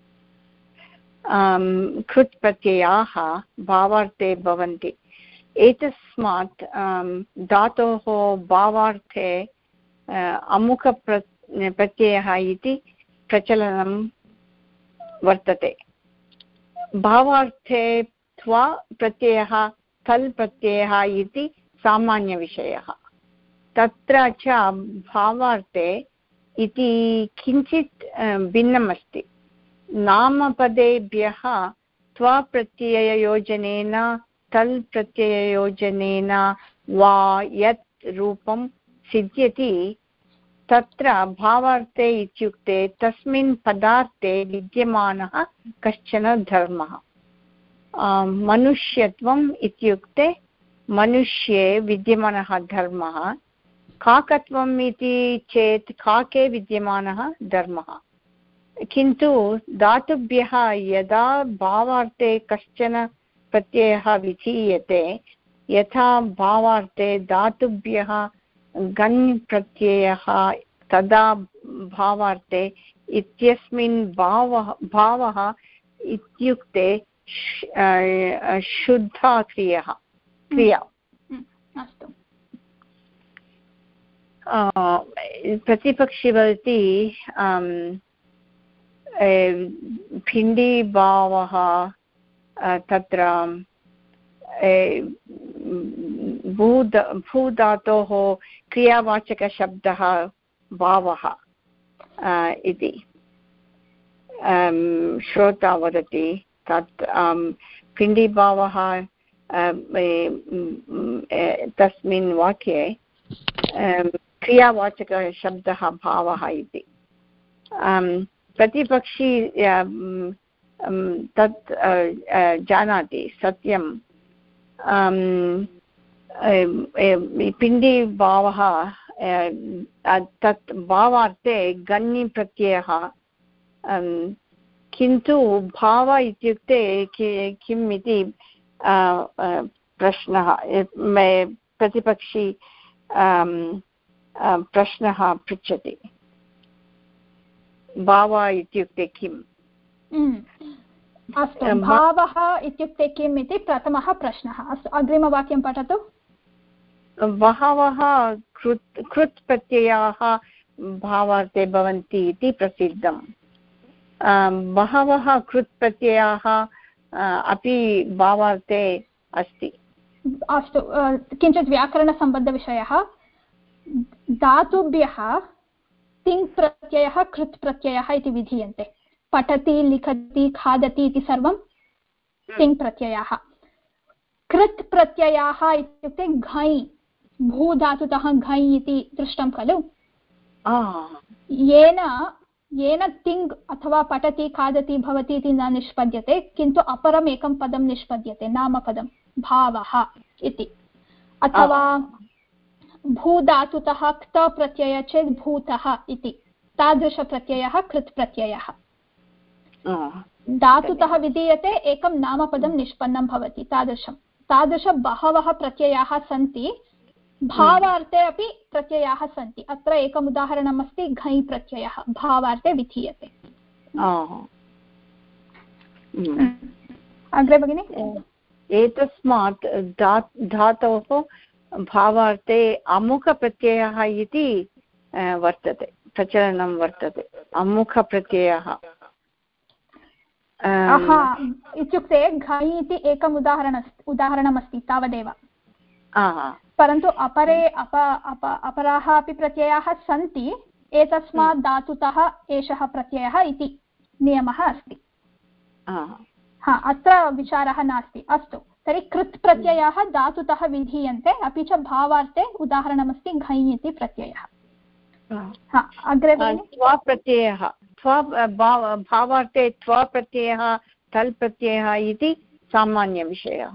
कृत् प्रत्ययाः भावार्थे भवन्ति, एतस्मात् धातोः भावार्थे अमुक प्रत्ययः इति प्रचलनं वर्तते। भावार्थे त्वा प्रत्ययः तल् प्रत्ययः इति सामान्यविषयः। तत्र च भावार्थे इति किञ्चित् भिन्नमस्ति। नामपदेभ्यः त्वा प्रत्यययोजनेन तल् प्रत्यययोजनेन वा यत् रूपं सिद्ध्यति तत्र भावार्थे इत्युक्ते तस्मिन् पदार्थे विद्यमानः कश्चन धर्मः। मनुष्यत्वम् इत्युक्ते मनुष्ये विद्यमानः धर्मः। काकत्वम् इति चेत् काके विद्यमानः धर्मः। किन्तु धातुभ्यः यदा भावार्थे कश्चन प्रत्ययः विधीयते, यथा भावार्थे धातुभ्यः गन् प्रत्ययः, तदा भावार्थे इत्यस्मिन् भावः इत्युक्ते शुद्धा क्रिया। अस्तु। प्रतिपक्षी वदति भिण्डीभावः तत्र भूधातोः क्रियावाचकशब्दः भावः इति श्रोता वदति। तत् भिण्डीभावः तस्मिन् वाक्ये क्रियावाचकशब्दः भावः इति। प्रतिपक्षी तत् जानाति, सत्यं पिण्डीभावः तत् भावार्थे गण्य प्रत्ययः, किन्तु भाव इत्युक्ते किम् इति प्रश्नः प्रतिपक्षी प्रश्नः पृच्छति। भाव इत्युक्ते किम्? अस्तु, भावः इत्युक्ते किम् इति प्रथमः प्रश्नः। अस्तु, अग्रिमवाक्यं पठतु। बहवः कृत् प्रत्ययाः भावार्थे भवन्ति इति प्रसिद्धम्। बहवः कृत् प्रत्ययाः अपि भावार्थे अस्ति। अस्तु, किञ्चित् व्याकरणसम्बद्धविषयः। धातुभ्यः तिङ् प्रत्ययः कृत् प्रत्ययः इति विधीयन्ते। पठति, लिखति, खादति इति सर्वं तिङ् प्रत्ययाः। कृत् प्रत्ययाः इत्युक्ते घञ्, भूधातुतः घञ् इति दृष्टं खलु। येन तिङ् अथवा पठति, खादति, भवति इति न निष्पद्यते, किन्तु अपरम् एकं पदं निष्पद्यते, नामपदं भावः इति। अथवा भूधातुतः क्त प्रत्यय चेत् भूतः इति, तादृशप्रत्ययः कृत् प्रत्ययः। धातुतः विधीयते, एकं नामपदं निष्पन्नं भवति। तादृश बहवः प्रत्ययाः सन्ति। भावार्थे अपि प्रत्ययाः सन्ति। अत्र एकम् उदाहरणम् अस्ति, घञ् प्रत्ययः भावार्थे विधीयते। अग्रे भगिनि। एतस्मात् धातोः भावार्थे अमुखप्रत्ययः इति वर्तते, प्रचलनं वर्तते। अमुखप्रत्ययः इत्युक्ते घञ् इति एकम् उदाहरणमस्ति, तावदेव। परन्तु अपराः अपि प्रत्ययाः सन्ति। एतस्मात् धातुतः एषः प्रत्ययः इति नियमः अस्ति। हा अत्र विचारः नास्ति। अस्तु, तर्हि कृत् प्रत्ययाः धातुतः विधीयन्ते, अपि च भावार्थे उदाहरणमस्ति घञ् इति प्रत्ययः। अग्रे त्वा प्रत्ययः, भावार्थे त्वा प्रत्ययः तल् प्रत्ययः इति सामान्यविषयः।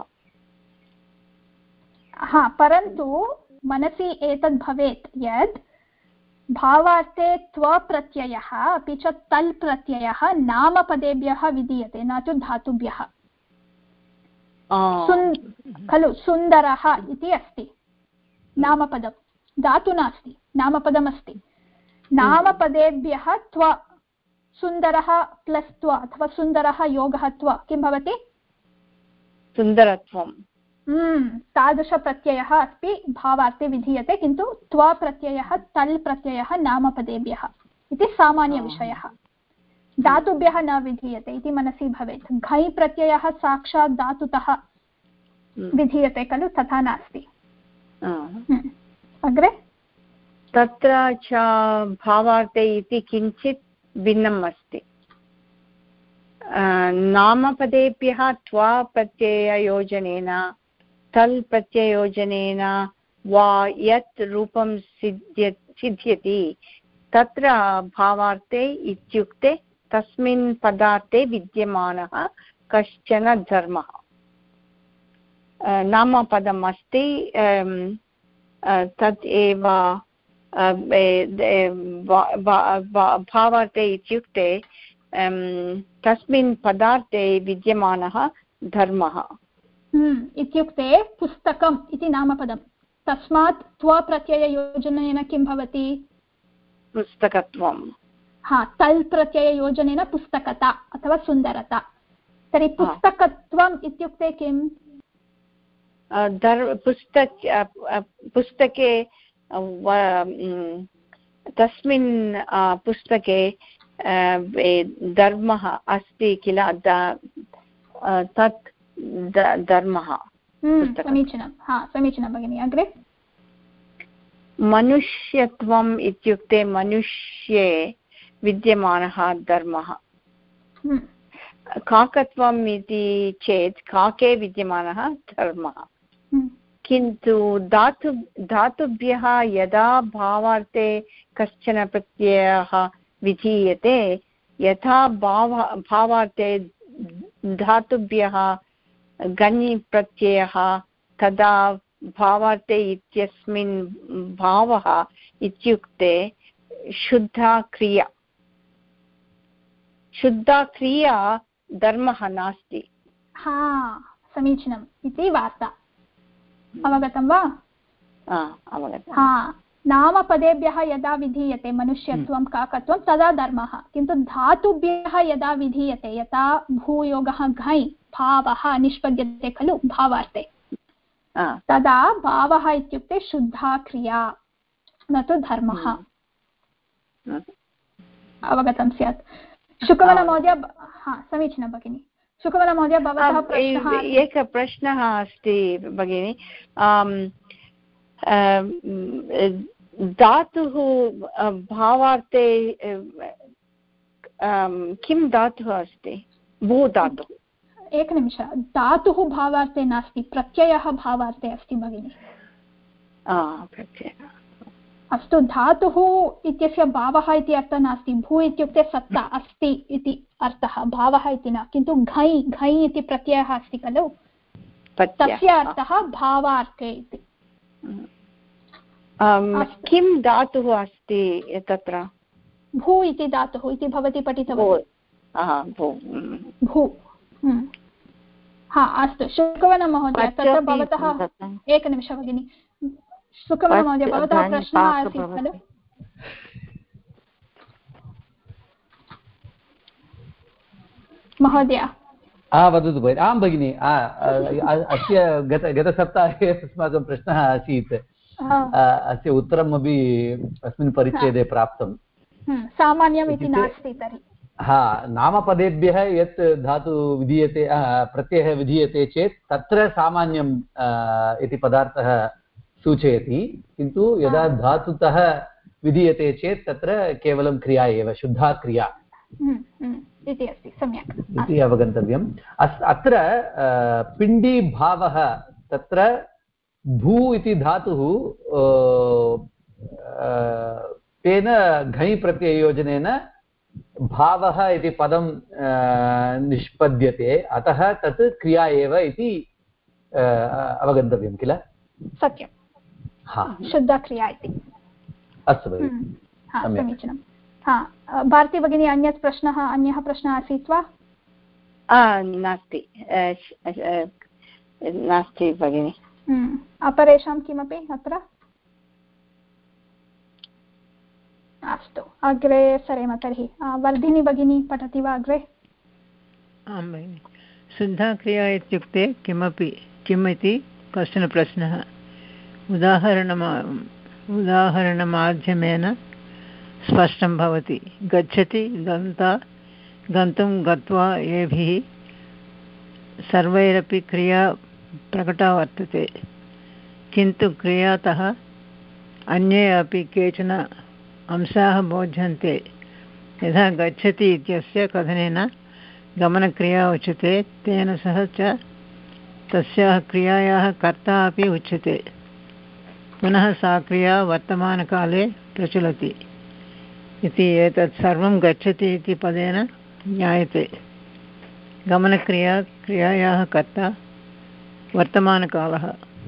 हा, परन्तु मनसि एतद् भवेत् यत् भावार्थे त्व प्रत्ययः अपि च तल् प्रत्ययः नामपदेभ्यः विधीयते, न तु धातुभ्यः। खलु सुन्दरः इति अस्ति नामपदं, धातु नास्ति, नामपदमस्ति। नामपदेभ्यः त्व, सुन्दरः प्लस् त्व अथवा सुन्दरः योगः त्व किं भवति? सुन्दरत्वं। तादृशप्रत्ययः अपि भावार्थे विधीयते, किन्तु त्व प्रत्ययः तल् प्रत्ययः नामपदेभ्यः इति सामान्यविषयः, धातुभ्यः न विधीयते इति मनसि भवेत्। घञ् प्रत्ययः साक्षात् धातुतः विधीयते खलु, तथा नास्ति। अग्रे तत्र च भावार्थे इति किञ्चित् भिन्नम् अस्ति। नामपदेभ्यः त्वा प्रत्यययोजनेन तल् प्रत्यययोजनेन वा यत् रूपं सिद्ध्यति तत्र भावार्थे इत्युक्ते तस्मिन् पदार्थे विद्यमानः कश्चन धर्मः। नामपदम् अस्ति, तत् एव भावार्थे इत्युक्ते तस्मिन् पदार्थे विद्यमानः धर्मः। इत्युक्ते पुस्तकम् इति नामपदं, तस्मात् त्व प्रत्यययोजनेन किं भवति? पुस्तकत्वं। हा, तल् प्रत्यययोजनेन पुस्तकता अथवा सुन्दरता। तर्हि पुस्तकत्वम् इत्युक्ते किम्? पुस्तके तस्मिन् पुस्तके धर्मः अस्ति किल, तत् धर्मः। समीचीनं, हा समीचीनं भगिनि। अग्रे मनुष्यत्वम् इत्युक्ते मनुष्ये विद्यमानः धर्मः। काकत्वम् इति चेत् काके विद्यमानः धर्मः। किन्तु धातुभ्यः यदा भावार्थे कश्चन प्रत्ययः विधीयते, यथा भावार्थे धातुभ्यः गणि प्रत्ययः, तदा भावार्थे इत्यस्मिन् भावः इत्युक्ते शुद्धा क्रिया। शुद्धा क्रिया धर्मः नास्ति। हा, समीचीनम् इति वार्ता। अवगतं वा? अवगतं। हा, नामपदेभ्यः यदा विधीयते मनुष्यत्वं काकत्वं तदा धर्मः, किन्तु धातुभ्यः यदा विधीयते, यथा भूयोगः घञ्, भावः निष्पद्यते खलु भावार्थे, तदा भावः इत्युक्ते शुद्धा क्रिया, न तु धर्मः। अवगतं स्यात्। शुकवनमहोदय, हा समीचीनं भगिनि। शुकवनमहोदय, भवतः प्रश्नः? एकः प्रश्नः अस्ति भगिनि। धातुः भावार्थे किं धातुः अस्ति? भूधातुः। एकनिमिषः, धातुः भावार्थे नास्ति, प्रत्ययः भावार्थे अस्ति भगिनि। प्रत्ययः। अस्तु, धातुः इत्यस्य भावः इति अर्थः नास्ति। भू इत्युक्ते सत्ता, अस्ति इति अर्थः, भावः इति न। किन्तु घञ्, घञ् इति प्रत्ययः अस्ति खलु, तस्य अर्थः भावार्थे इति। किं धातुः अस्ति तत्र? भू इति धातुः इति भवती पठितवती। भू। हा, अस्तु। शुकवनमहोदय, तत्र भवतः एकनिमिषः भगिनि। शुकवनमहोदय, भवतः प्रश्नः आसीत् खलु? महोदय वदतु भगिनि। आं भगिनि, अस्य गतसप्ताहे अस्माकं प्रश्नः आसीत्, अस्य उत्तरमपि अस्मिन् परिच्छेदे प्राप्तं। सामान्यम् इति नास्ति तर्हि। हा, नामपदेभ्यः यत् धातु विधीयते, प्रत्ययः विधीयते चेत् तत्र सामान्यम् इति पदार्थः सूचयति, किन्तु यदा धातुतः विधीयते चेत् तत्र केवलं क्रिया एव, शुद्धा क्रिया। इति अस्ति सम्यक् इति अवगन्तव्यम्। अत्र पिण्डीभावः तत्र भू इति धातुः तेन घञ् प्रत्यययोजनेन भावः इति पदं निष्पद्यते, अतः तत् क्रिया एव इति अवगन्तव्यं किल? सत्यं, शुद्धा क्रिया इति। अस्तु भगिनि, समीचीनं। भारती भगिनी, अन्यः प्रश्नः आसीत् वा? नास्ति भगिनि। अपरेषां किमपि अत्र? अस्तु, अग्रे सरेम तर्हि। वर्धिनी भगिनी पठति वा अग्रे? आं भगिनि। शुद्धा क्रिया इत्युक्ते किम् इति कश्चन प्रश्नः। उदाहरणमाध्यमेन स्पष्टं भवति। गच्छति, गन्तुं, गत्वा येभिः सर्वैरपि क्रिया प्रकटा वर्तते, किन्तु क्रियातः अन्ये अपि केचन अंशाः बोध्यन्ते। यथा गच्छति इत्यस्य कथनेन गमनक्रिया उच्यते, तेन सह च तस्याः क्रियायाः कर्ता अपि उच्यते। पुनः सा क्रिया वर्तमानकाले प्रचलति इति एतत् सर्वं गच्छति इति पदेन ज्ञायते। क्रियायाः कर्ता वर्तमानकालः।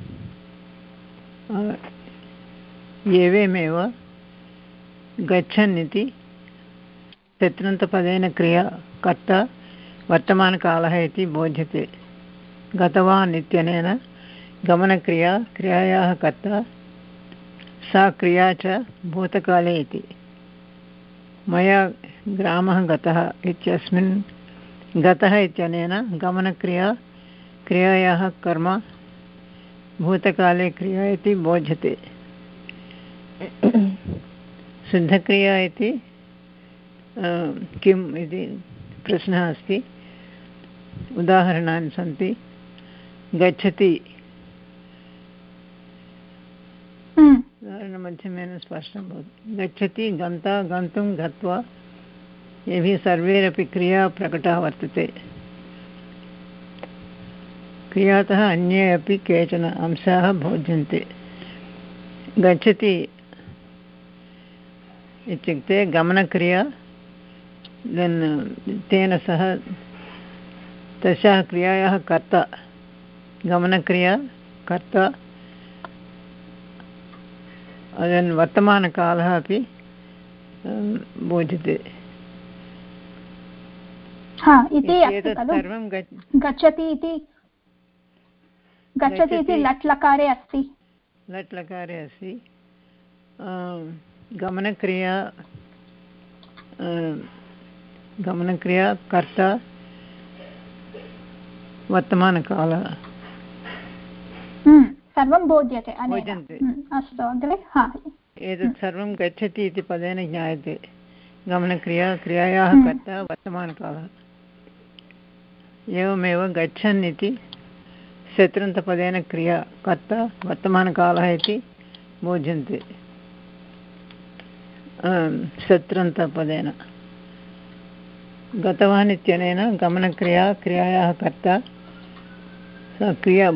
एवमेव गच्छन् इति तत्रन्तपदेन क्रिया कर्ता वर्तमानकालः इति बोध्यते। गतवान् इत्यनेन क्रियायाः कर्ता सा क्रिया च भूतकाले इति। मया ग्रामः गतः इत्यस्मिन् गतः इत्यनेन क्रियायाः कर्म भूतकाले क्रिया इति बोध्यते। शुद्धक्रिया इति किम् इति प्रश्नः अस्ति। उदाहरणानि सन्ति। गच्छति, उदाहरणमाध्यमेन स्पष्टं भवति। गच्छति, गन्तुं, गत्वा येभिः सर्वैरपि क्रिया प्रकटा वर्तते। क्रियातः अन्ये अपि केचन अंशाः बोध्यन्ते। गच्छति इत्युक्ते गमनक्रिया, तेन सह तस्याः क्रियायाः कर्ता, गमनक्रिया कर्ता, वर्तमानकालः अपि बोध्यते। गच्छति इति लट् लकारे अस्ति। गमनक्रिया कर्ता वर्तमानकालः सर्वं बोध्यते। अस्तु, अग्रे। एतत् सर्वं गच्छति इति पदेन ज्ञायते। क्रियायाः कर्ता वर्तमानकालः। एवमेव गच्छन् इति शत्रन्तपदेन क्रिया कर्ता वर्तमानकालः इति बोध्यन्ते। शत्रन्तपदेन गतवान् इत्यनेन क्रियायाः कर्ता सा क्रिया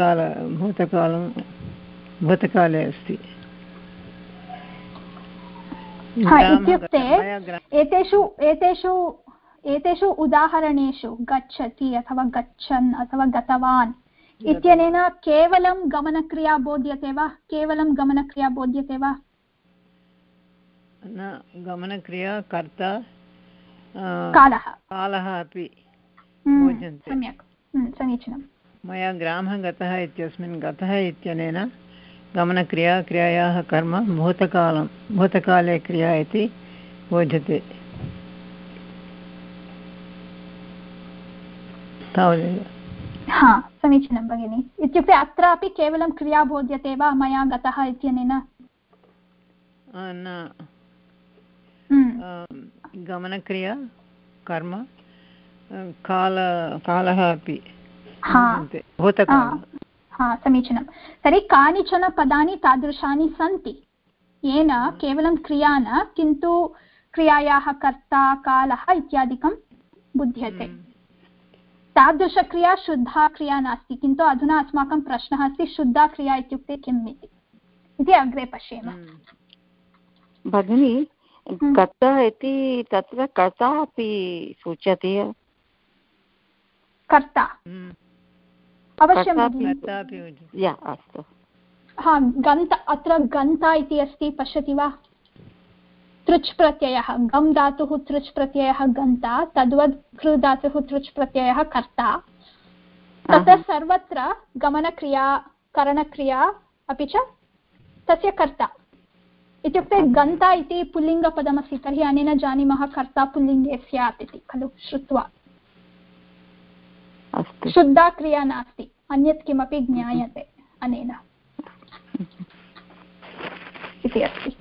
भूतकाले अस्ति। इत्युक्ते एतेषु उदाहरणेषु गच्छति अथवा गच्छन् अथवा गतवान् इत्यनेन केवलं गमनक्रिया बोध्यते वा? न, गमनक्रिया कर्ता कालः अपि बोध्यन्ते। सम्यक्, समीचीनं। मया ग्रामः गतः इत्यस्मिन् गतः इत्यनेन क्रियायाः कर्म भूतकाले क्रिया इति बोध्यते। तावदेव। समीचीनं भगिनि। इत्युक्ते अत्रापि केवलं क्रिया बोध्यते वा मया गतः इत्यनेन? न, गमनक्रिया कर्म कालः अपि समीचीनं। तर्हि कानिचन पदानि तादृशानि सन्ति येन केवलं क्रिया न, किन्तु क्रियायाः कर्ता कालः इत्यादिकं बुध्यते। तादृश क्रिया शुद्धा क्रिया नास्ति, किन्तु अधुना अस्माकं प्रश्नः अस्ति शुद्धा क्रिया इत्युक्ते किम् इति अग्रे पश्येम। भगिनी, कर्ता इति तत्र कर्ता अपि सूच्यते। कर्ता अवश्यम्। अस्तु। हा, गन्त, अत्र गन्ता इति अस्ति, पश्यति वा? तृच् प्रत्ययः, गम् धातुः तृच् प्रत्ययः गन्ता, तद्वद् कृ धातुः तृच् प्रत्ययः कर्ता। तत्र सर्वत्र गमनक्रिया, करणक्रिया, अपि च तस्य कर्ता इत्युक्ते गन्ता इति पुल्लिङ्गपदमस्ति, तर्हि अनेन जानीमः कर्ता पुल्लिङ्गे स्यात् इति खलु श्रुत्वा। शुद्धा क्रिया नास्ति, अन्यत् किमपि ज्ञायते अनेन इति अस्ति।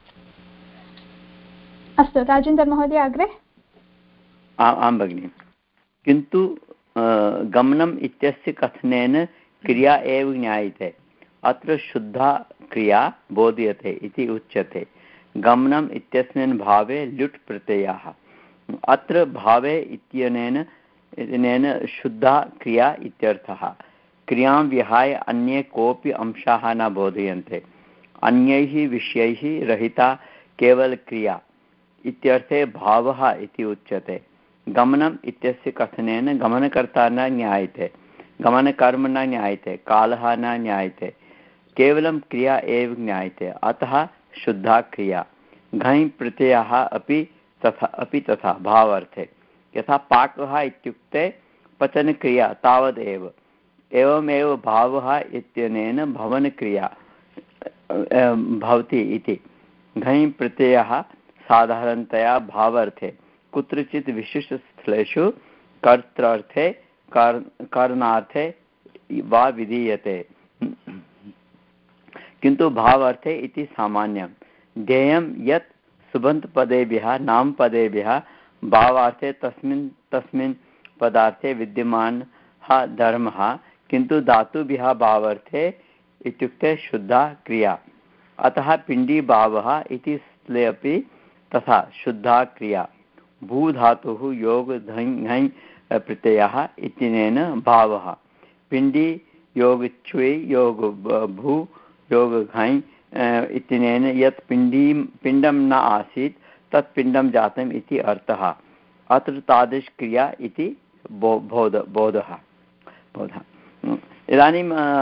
अस्तु, राजेन्द्र महोदय अग्रे। आं भगिनि, किन्तु गमनम् इत्यस्य कथनेन क्रिया एव ज्ञायते। अत्र शुद्धा क्रिया बोध्यते इति उच्यते। गमनम् इत्यस्मिन् भावे ल्युट् प्रत्ययः। अत्र भावे इत्यनेन शुद्धा क्रिया इत्यर्थः। क्रियां विहाय अन्ये कोऽपि अंशाः न बोधयन्ते। अन्यैः विषयैः रहिता केवलक्रिया इत्यर्थे भावः इति उच्यते। गमनम् इत्यस्य कथनेन गमनकर्ता न ज्ञायते, गमनकर्म न ज्ञायते, कालः न ज्ञायते, केवलं क्रिया एव ज्ञायते। अतः शुद्धा क्रिया। घञ् प्रत्ययः अपि तथा भावार्थे। यथा पाकः इत्युक्ते पचनक्रिया तावदेव, एवमेव भावः इत्यनेन भवनक्रिया भवति इति। घञ् प्रत्ययः साधारणतया भावार्थे, कुत्रचित् विशिष्टस्थलेषु कर्त्रार्थे, करणार्थे वा विधीयते, किन्तु भावार्थे इति सामान्यं। ध्येयं यत् सुबन्तपदेभ्यः नामपदेभ्यः भावार्थे तस्मिन् पदार्थे विद्यमानः धर्मः, किन्तु धातुभ्यः भावार्थे इत्युक्ते शुद्धा क्रिया। अतः पिण्डी भावः इति स्थले अपि तथा शुद्धा क्रिया। भूधातुः योग घञ् प्रत्ययः इत्यनेन भावः। पिण्डी योग च्वे योग भू योग घञ् इत्यनेन यत् पिण्डं न आसीत् तत् पिण्डं जातम् इति अर्थः। अत्र तादृशक्रिया इति बोधः। इदानीं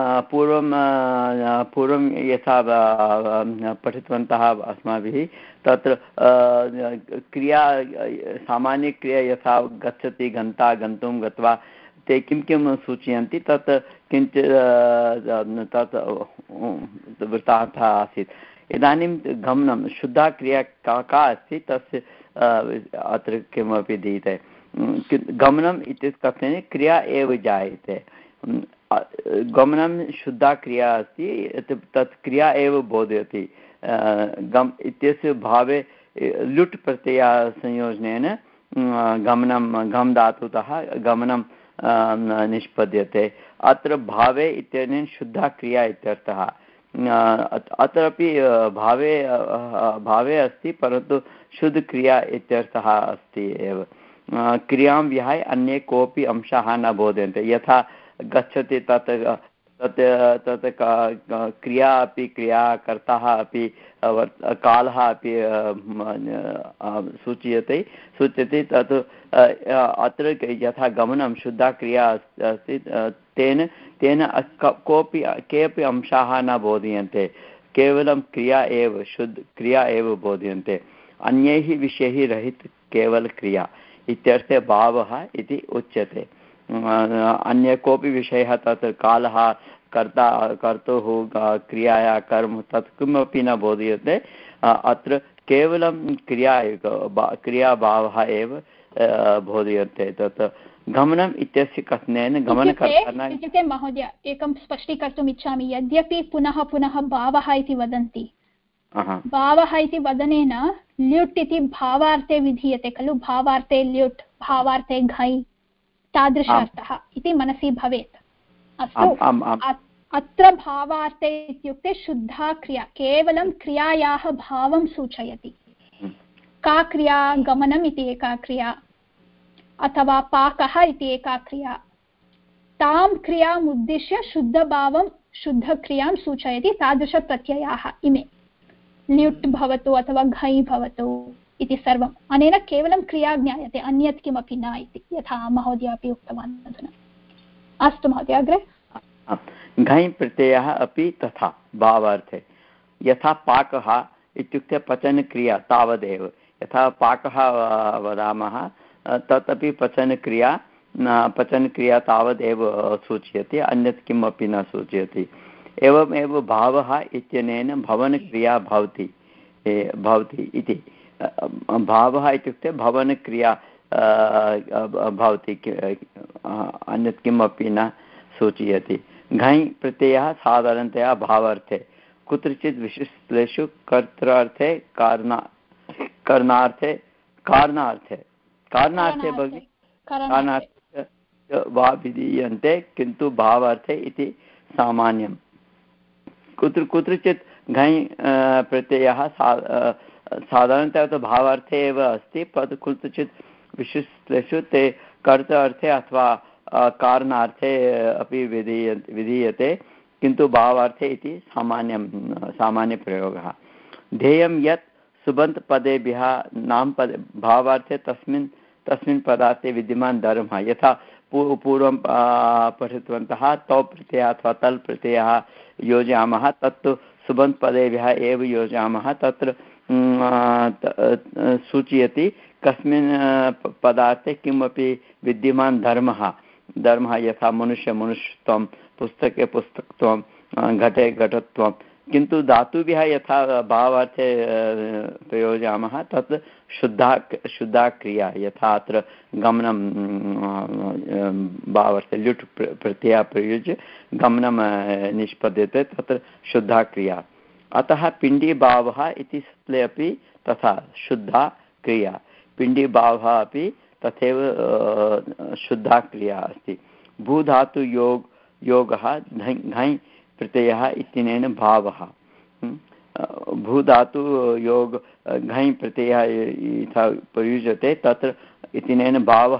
पूर्वं यथा पठितवन्तः अस्माभिः, तत्र क्रिया, सामान्यक्रिया यथा गच्छति, गन्ता, गन्तुं, गत्वा, ते किं किं सूचयन्ति तत् किञ्चित् तत् वृत्तान्तः आसीत्। इदानीं गमनं शुद्धा क्रिया का अस्ति तस्य अत्र किमपि दीयते। गमनम् इत्यस्य कथने क्रिया एव जायते। गमनं शुद्धा क्रिया अस्ति, तत् क्रिया एव बोधयति। गम इत्यस्य भावे लुट् प्रत्ययसंयोजनेन गमनं, गम धातुतः गमनं निष्पद्यते। अत्र भावे इत्यनेन शुद्धा क्रिया इत्यर्थः। अत्रापि भावे अस्ति, परन्तु शुद्धक्रिया इत्यर्थः अस्ति एव। क्रियां विहाय अन्ये कोऽपि अंशाः न बोध्यन्ते। यथा गच्छति तत् क्रिया अपि, क्रियाकर्ताः अपि, कालः अपि सूच्यते। तत् अत्र यथा गमनं शुद्धा क्रिया अस्ति, तेन केऽपि अंशाः न बोधयन्ते, केवलं क्रिया एव, शुद्ध क्रिया एव बोधयन्ते। अन्यैः विषयैः रहित केवल क्रिया इत्यर्थे भावः इति उच्यते। अन्य कोऽपि विषयः, तत्र कालः, कर्ता, कर्तुः, क्रियाया कर्म, तत् किमपि न बोधयते। अत्र केवलं क्रियाभावः एव बोधयते। तत् गमनम् इत्यस्य कथनेन गमनकर्ता इत्युक्ते महोदय एकं स्पष्टीकर्तुम् इच्छामि। यद्यपि पुनः पुनः भावः इति वदन्ति, भावः इति वदनेन ल्युट् इति भावार्थे विधीयते खलु। भावार्थे ल्युट्, भावार्थे घञ्, तादृशार्थः इति मनसि भवेत्। अस्तु, अत्र भावार्थे इत्युक्ते शुद्धा क्रिया, केवलं क्रियायाः भावं सूचयति। का क्रिया? गमनम् इति एका क्रिया, अथवा पाकः इति एका क्रिया, तां क्रियाम् उद्दिश्य शुद्धभावं शुद्धक्रियां सूचयति तादृशप्रत्ययाः इमे। ल्युट् भवतु अथवा घञ् भवतु इति सर्वम् अनेन केवलं क्रिया ज्ञायते, अन्यत् किमपि न इति, यथा महोदय अपि उक्तवान् अधुना। अस्तु महोदय, अग्रे। घञ् प्रत्ययः अपि तथा भावार्थे, यथा पाकः इत्युक्ते पचनक्रिया तावदेव, यथा पाकः वदामः तत् अपि पचनक्रिया तावदेव सूचयति, अन्यत् किमपि न सूचयति। एवमेव भावः इत्यनेन भवनक्रिया भवति इति। भावः इत्युक्ते भवनक्रिया भवति, अन्यत् किमपि न सूचयति। घञ् प्रत्ययः साधारणतया भावार्थे, कुत्रचित् विशिष्टेषु कर्त्रार्थे कारणार्थे वा विधीयन्ते, किन्तु भावार्थे इति सामान्यं। कुत्रचित् घञ् प्रत्ययः साधारणतया तु भावार्थे एव अस्ति, परन्तु कुत्रचित् विशिष्टेषु ते कर्तार्थे अथवा कारणार्थे अपि विधीयते, किन्तु भावार्थे इति सामान्यप्रयोगः। ध्येयं यत् सुबन्तपदेभ्यः नामपदे भावार्थे तस्मिन् पदार्थे विद्यमान धर्मः, यथा पूर्वं पठितवन्तः तौ प्रत्ययः अथवा तल् प्रत्ययः योजयामः, तत्तु सुबन्तपदेभ्यः एव योजयामः। तत्र सूचयति कस्मिन् पदार्थे किमपि विद्यमान धर्मः, यथा मनुष्यत्वं, पुस्तके पुस्तकत्वं, घटे घटत्वं। किन्तु धातुभ्यः यथा भावार्थे प्रयोजयामः तत् शुद्धा क्रिया, यथा अत्र गमनं भावार्थे ल्युट् प्रत्ययः प्रयुज्य गमनं निष्पद्यते, तत्र शुद्धा क्रिया। अतः पिण्डीभावः इति स्थले अपि तथा शुद्धा क्रिया, पिण्डीभावः अपि तथैव शुद्धा क्रिया अस्ति। भूधातु योगः घञ् प्रत्ययः इत्यनेन भावः, भूधातु योग घञ् प्रत्ययः यथा प्रयुज्यते तत्र इत्यनेन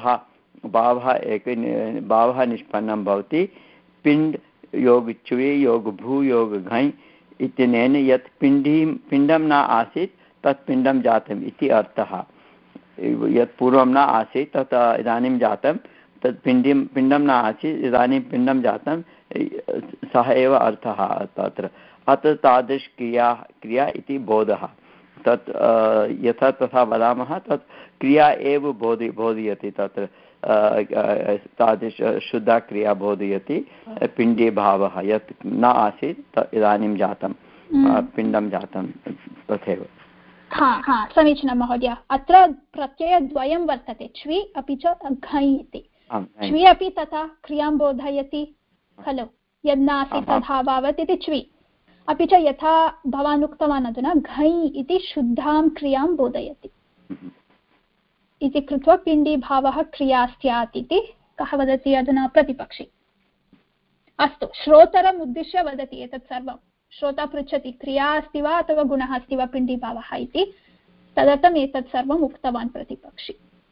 भावः निष्पन्नं भवति। पिण्ड योग च्वे योग भू योग घञ् इत्यनेन यत् पिण्डं न आसीत् तत् पिण्डं जातम् इति अर्थः। यत् पूर्वं न आसीत् तत् इदानीं जातं, तत् पिण्डं न आसीत् इदानीं पिण्डं जातं, सः एव अर्थः तत्र। अत्र तादृशक्रिया इति बोधः। तत् यथा तथा वदामः तत् क्रिया एव बोधयति, तत्र तादृश शुद्धा क्रिया बोधयति। पिण्डीभावः यत् न आसीत् इदानीं जातं, पिण्डं जातं, तथैव। समीचीनं महोदय। अत्र प्रत्ययद्वयं वर्तते, च्वि अपि च घञ् इति। च्वि अपि तथा क्रियां बोधयति खलु, यद्नासीत् तथाभावत् इति च्वि, अपि च यथा भवान् उक्तवान् अधुना घञ् इति शुद्धां क्रियां बोधयति इति कृत्वा पिण्डीभावः क्रिया स्यात् इति कः वदति अधुना? प्रतिपक्षी। अस्तु, श्रोतरम् उद्दिश्य वदति एतत् सर्वं। श्रोता पृच्छति क्रिया अस्ति वा अथवा गुणः अस्ति वा पिण्डीभावः इति, तदर्थम् एतत् सर्वम् उक्तवान् प्रतिपक्षी।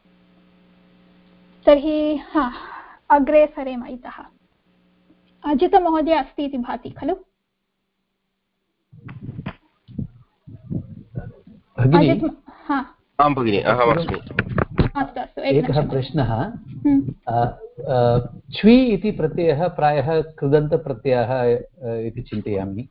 तर्हि अग्रे सरेम इतः। अजितमहोदय अस्ति इति भाति खलु? आं भगिनि, अहमस्मि। अस्तु, एकः प्रश्नः। च्वि इति प्रत्ययः प्रायः कृदन्तप्रत्ययः इति चिन्तयामि।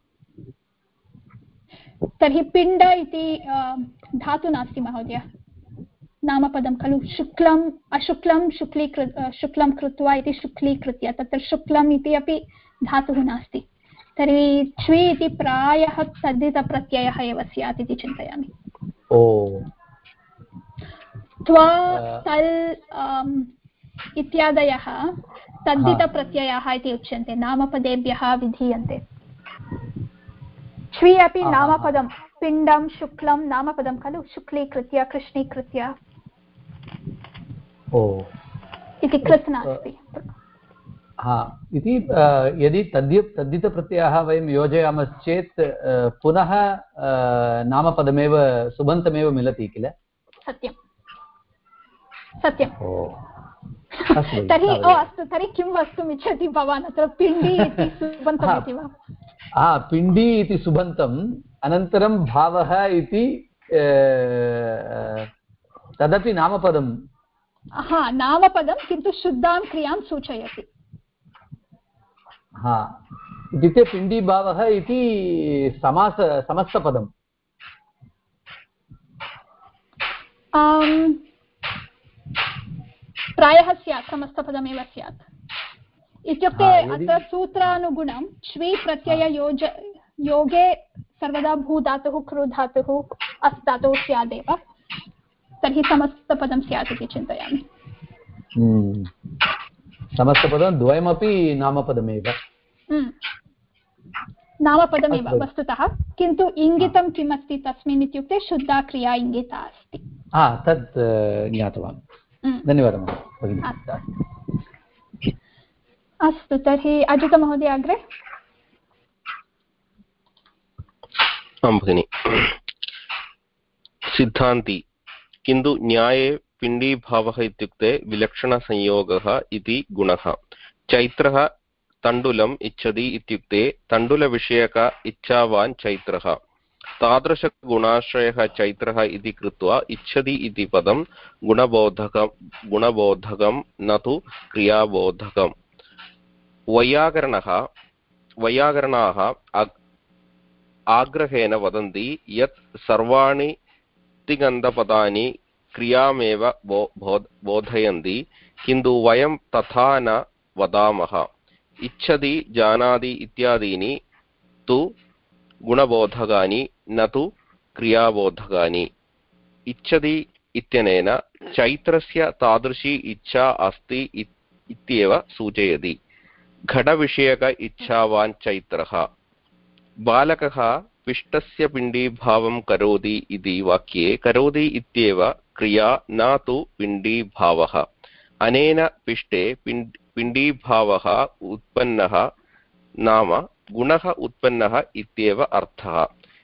तर्हि पिण्ड इति धातु नास्ति महोदय, नामपदं खलु। शुक्लम् अशुक्लं शुक्लं कृत्वा इति शुक्लीकृत्य, तत्र शुक्लम् इति अपि धातुः नास्ति। तर्हि च्वि इति प्रायः तद्धितप्रत्ययः एव स्यात् इति चिन्तयामि। त्वा तल् इत्यादयः तद्धितप्रत्ययाः इति उच्यन्ते, नामपदेभ्यः विधीयन्ते। च्वि अपि नामपदं, पिण्डं शुक्लं नामपदं खलु, शुक्लीकृत्य कृष्णीकृत्य इति कृत् नास्ति। इति यदि तद्धितप्रत्ययः वयं योजयामश्चेत् पुनः नामपदमेव सुबन्तमेव मिलति किल? सत्यं सत्यं। तर्हि अस्तु, तर्हि किं वक्तुम् इच्छति भवान् अत्र पिण्डी इति सुबन्तम् इति वा? पिण्डी इति सुबन्तम्, अनन्तरं भावः इति तदपि नामपदं। नामपदं, किन्तु शुद्धां क्रियां सूचयति। इत्युक्ते पिण्डीभावः इति समस्तपदम्। प्रायः स्यात्, समस्तपदमेव स्यात्। इत्युक्ते अत्र सूत्रानुगुणं श्वी प्रत्यय योगे सर्वदा भूधातुः कृधातुः अस् धातुः स्यादेव, तर्हि समस्तपदं स्यात् इति चिन्तयामि। समस्तपदं द्वयमपि नामपदमेव। नामपदमेव वस्तुतः, किन्तु इङ्गितं किम् अस्ति तस्मिन् इत्युक्ते शुद्धा क्रिया इङ्गिता अस्ति। तत् ज्ञातवान्, धन्यवादः भगिनि। अस्तु, तर्हि अजितमहोदय अग्रे। आं भगिनि। सिद्धान्ति किन्तु न्याये पिण्डीभावः इत्युक्ते विलक्षणसंयोगः इति गुणः। चैत्रः तण्डुलम् इच्छति इत्युक्ते तण्डुलविषयक इच्छावान् चैत्रः। तादृशगुणाश्रयः चैत्रः इति कृत्वा इच्छति इति पदं गुणबोधकं न तु क्रियाबोधकम्। वैयाकरणाः आग्रहेण वदन्ति यत् सर्वाणि तिङन्तपदानि क्रियामेव बोधयन्ति, किन्तु वयं तथा न वदामः। इच्छति जानाति इत्यादीनि तु गुणबोधकानि न तु क्रियाबोधकानि। इच्छति इत्यनेन चैत्रस्य तादृशी इच्छा अस्ति इत्येव सूचयति। घटविषयक इच्छावान् चैत्रः। बालकः पिष्टस्य पिण्डीभावं करोति इति वाक्ये करोति इत्येव क्रिया न तु पिण्डीभावः। अनेन पिष्टे पिण्डीभावः उत्पन्नः नाम गुणः उत्पन्नः इत्येव अर्थः।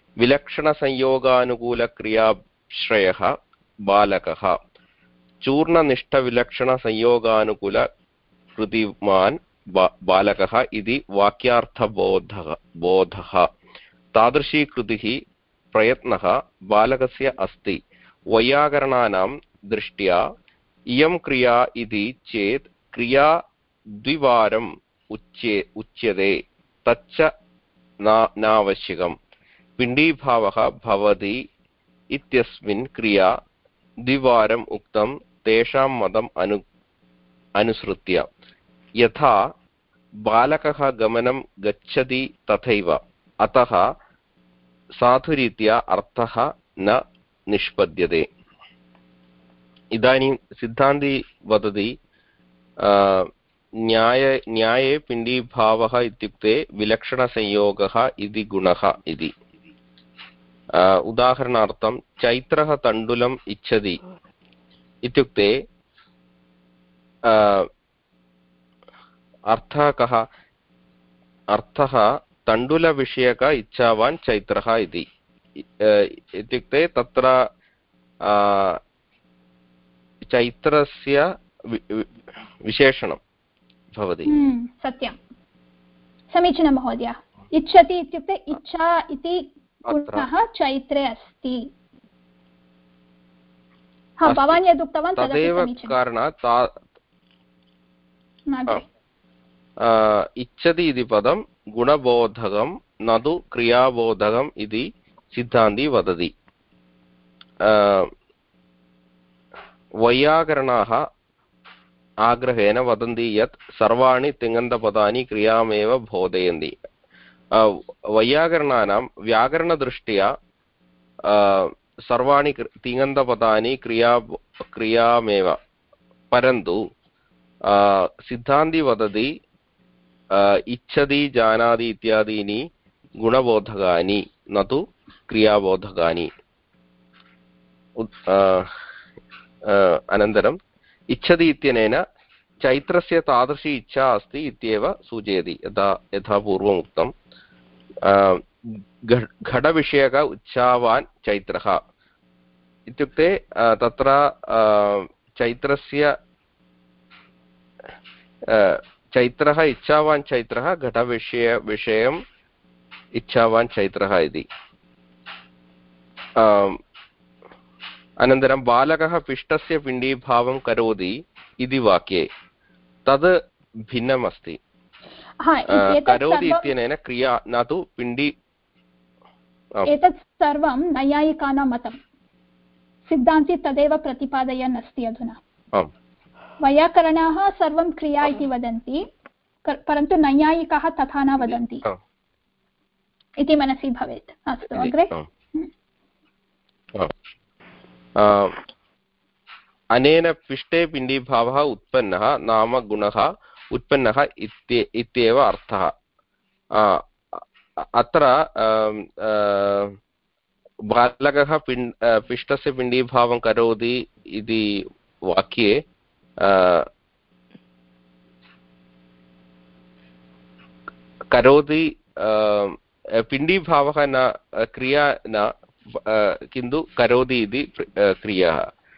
विलक्षणसंयोगानुकूलक्रियाश्रयः बालकः। चूर्णनिष्ठविलक्षणसंयोगानुकूलकृतिमान् बालकः इति वाक्यार्थबोधः। तादृशी कृतिः प्रयत्नः बालकस्य अस्ति। वैयाकरणानां दृष्ट्या इयं क्रिया इति चेत् क्रिया द्विवारम् उच्यते, तच्च नावश्यकम्। पिण्डीभावः भवति इत्यस्मिन् क्रिया द्विवारम् उक्तं तेषां मतम् अनुसृत्य। यथा बालकः गमनं गच्छति तथैव, अतः साधुरीत्या अर्थः न निष्पद्यते। इदानीं सिद्धान्ती वदति न्याये पिण्डीभावः इत्युक्ते विलक्षणसंयोगः इति गुणः इति। उदाहरणार्थं चैत्रः तण्डुलम् इच्छति इत्युक्ते अर्थः कः? अर्थः तण्डुलविषयक इच्छावान् चैत्रः इति। इत्युक्ते तत्र चैत्रस्य विशेषणं भवति। सत्यं, समीचीनं महोदय। इच्छति इत्युक्ते इच्छा इति गुणः चैत्रे अस्ति। भवान् यदुक्तवान् तदेव कारणात् इच्छति इति पदं गुणबोधकं न तु क्रियाबोधकम् इति सिद्धान्ती वदति। वैयाकरणाः आग्रहेण वदन्ति यत् सर्वाणि तिङन्तपदानि क्रियामेव बोधयन्ति। वैयाकरणानां व्याकरणदृष्ट्या सर्वाणि तिङन्तपदानि क्रियामेव, परन्तु सिद्धान्ती वदति इच्छति जानाति इत्यादीनि गुणबोधकानि न तु क्रियाबोधकानि। अनन्तरम् इच्छति इत्यनेन चैत्रस्य तादृशी इच्छा अस्ति इत्येव सूचयति। यथा पूर्वम् उक्तं घटविषयक इच्छावान् चैत्रः इत्युक्ते तत्र चैत्रस्य चैत्रः इच्छावान् चैत्रः घटविषयम् इच्छावान् चैत्रः इति। अनन्तरं बालकः पिष्टस्य पिण्डीभावं करोति इति वाक्ये तद् भिन्नमस्ति। करोति इत्यनेन क्रिया न तु पिण्डी। एतत् सर्वं नैयायिकानां मतं, सिद्धान्ती तदेव प्रतिपादयन् अस्ति। अधुना वैयाकरणाः सर्वं क्रिया इति वदन्ति, परन्तु नैयायिकाः तथा न वदन्ति इति मनसि भवेत्। अस्तु, अग्रे। अनेन पिष्टे पिण्डीभावः उत्पन्नः नाम गुणः उत्पन्नः इत्येव अर्थः। अत्र बालकः पिष्टस्य पिण्डीभावं करोति इति वाक्ये करोति पिण्डीभावः न क्रिया न, किन्तु करोति इति क्रिया।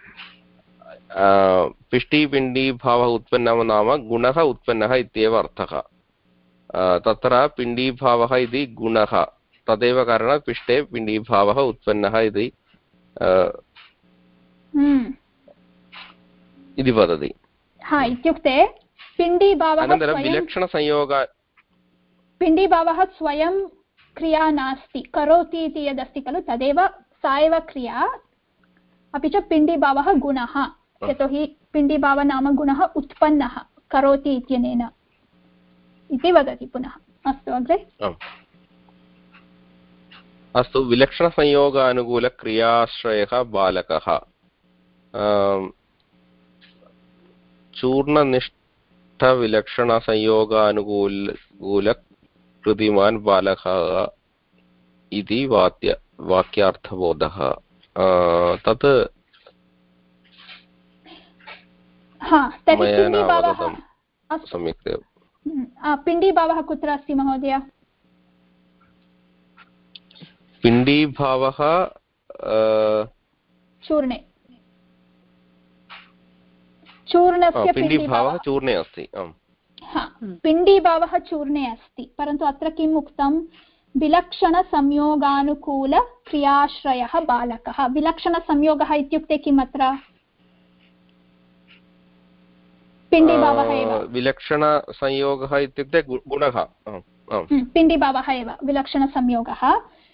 पिष्टिपिण्डीभावः उत्पन्नः नाम गुणः उत्पन्नः इत्येव अर्थः। तत्र पिण्डीभावः इति गुणः, तदेव कारणात् पिष्टे पिण्डीभावः उत्पन्नः इति वदति। इत्युक्ते अनन्तरं विलक्षणसंयोगः, पिण्डीभावः स्वयं क्रिया नास्ति, करोति इति यदस्ति खलु तदेव सा एव क्रिया, अपि च पिण्डीभावः गुणः, यतोहि पिण्डीभावः नाम गुणः उत्पन्नः करोति इत्यनेन इति वदति पुनः। अस्तु, अग्रे। अस्तु, विलक्षणसंयोगानुकूलक्रियाश्रयः बालकः। चूर्णनिष्ठविलक्षणसंयोगानुकूलकृतिमान् बालकः इति वाक्यार्थबोधः। तत् मया न अवगतं सम्यक्। पिण्डीभावः कुत्र अस्ति महोदय? पिण्डीभावः चूर्णे, चूर्णस्य पिण्डीभावः चूर्णे अस्ति। पिण्डीभावः चूर्णे अस्ति, परन्तु अत्र किम् उक्तं? विलक्षणसंयोगानुकूलक्रियाश्रयः बालकः। विलक्षणसंयोगः इत्युक्ते किम्? अत्र पिण्डीभावः एव। विलक्षणसंयोगः इत्युक्ते गुणः, पिण्डीभावः एव विलक्षणसंयोगः।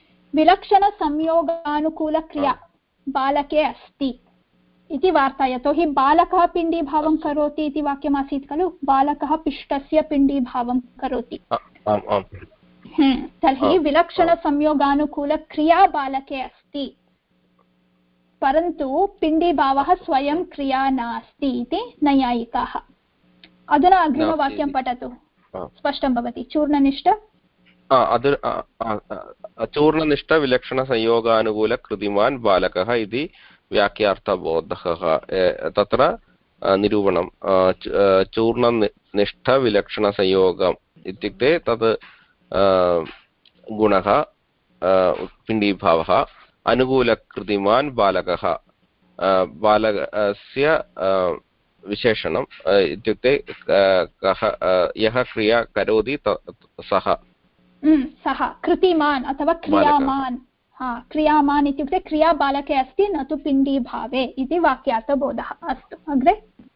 विलक्षणसंयोगानुकूलक्रिया बालके अस्ति इति वार्ता, यतोहि बालकः पिण्डीभावं करोति इति वाक्यमासीत् खलु, बालकः पिष्टस्य पिण्डीभावं करोति। तर्हि विलक्षणसंयोगानुकूलक्रिया बालके अस्ति, परन्तु पिण्डीभावः स्वयं क्रिया नास्ति इति नैयायिकाः। अधुना अग्रिमवाक्यं पठतु, स्पष्टं भवति। चूर्णनिष्ठ चूर्णनिष्ठविलक्षणसंयोगानुकूलकृतिमान् बालकः इति व्याख्यार्थबोधः। तत्र निरूपणं चूर्णनिष्ठविलक्षणसंयोगम् इत्युक्ते तत् गुणः पिण्डीभावः, अनुकूलकृतिमान् बालकः, बालकस्य विशेषणम् इत्युक्ते कः, यः क्रिया करोति सः कृतिमान् अथवा क्रियामान्। क्रियामान् इत्युक्ते क्रिया बालके अस्ति, न तु पिण्डीभावे इति वाक्यार्थबोधः। अस्तु, अग्रे।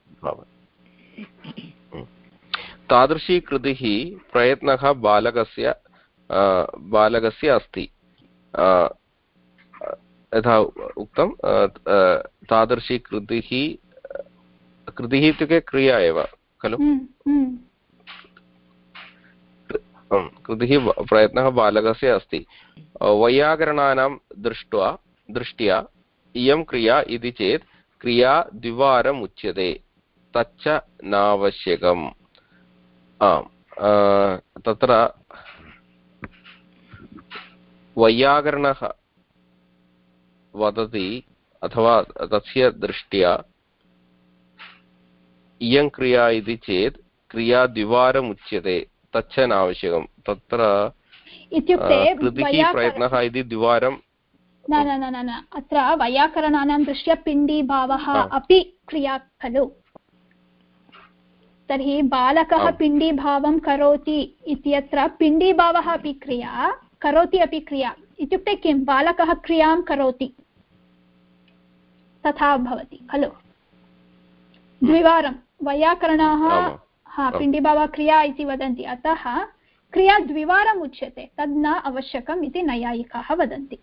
तादृशी कृतिः प्रयत्नः बालकस्य अस्ति। यथा उक्तं, तादृशी कृतिः इत्युक्ते क्रिया एव खलु। कृतिः प्रयत्नः बालकस्य अस्ति। वैयाकरणानां दृष्ट्या इयं क्रिया इति चेत् क्रिया द्विवारम् उच्यते, तच्च नावश्यकम्। तत्र वैयाकरणः वदति अथवा तस्य दृष्ट्या इयं क्रिया इति चेत् क्रिया द्विवारम् उच्यते, तच्च नावश्यकम्। तत्र कृतिः प्रयत्नः इति द्विवारं न, अत्र वैयाकरणानां दृष्ट्या पिण्डीभावः अपि क्रिया खलु। तर्हि बालकः पिण्डीभावं करोति इत्यत्र पिण्डीभावः अपि क्रिया करोति अपि क्रिया इत्युक्ते किं बालकः क्रियां करोति तथा भवति खलु द्विवारं वैयाकरणाः पिण्डीभावः क्रिया इति वदन्ति अतः क्रिया द्विवारम् उच्यते तद् न आवश्यकम् इति नैयायिकाः वदन्ति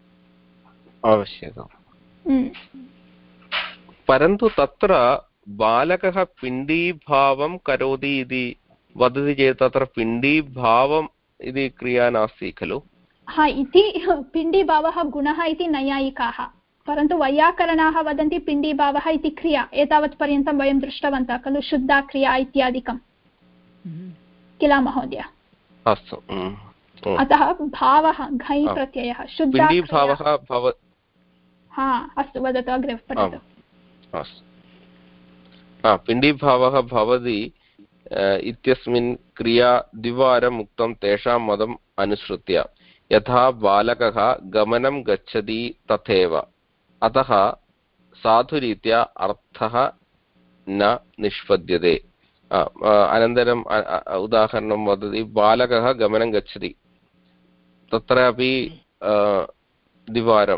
आवश्यकम् परन्तु तत्र बालकः पिण्डीभावं करोति इति वदति चेत् तत्र पिण्डीभावम् इति क्रिया नास्ति खलु हा इति पिण्डीभावः गुणः इति नैयायिकाः परन्तु वैयाकरणाः वदन्ति पिण्डीभावः इति क्रिया एतावत् पर्यन्तं वयं दृष्टवन्तः खलु शुद्धा क्रिया इत्यादिकं किल महोदय अस्तु अतः भावः घञ् प्रत्ययः शुद्धा पिण्डीभावः हा अस्तु वदतु अग्रे पठतु अस्तु पिण्डीभावः भवति इत्यस्मिन् क्रिया द्विवारम् उक्तं तेषां मदम् अनुसृत्य यथा बालकः गमनं गच्छति तथैव अतः साधुरीत्या अर्थः न निष्पद्यते अनन्तरम् उदाहरणं वदति बालकः गमनं गच्छति तत्रापि द्विवारं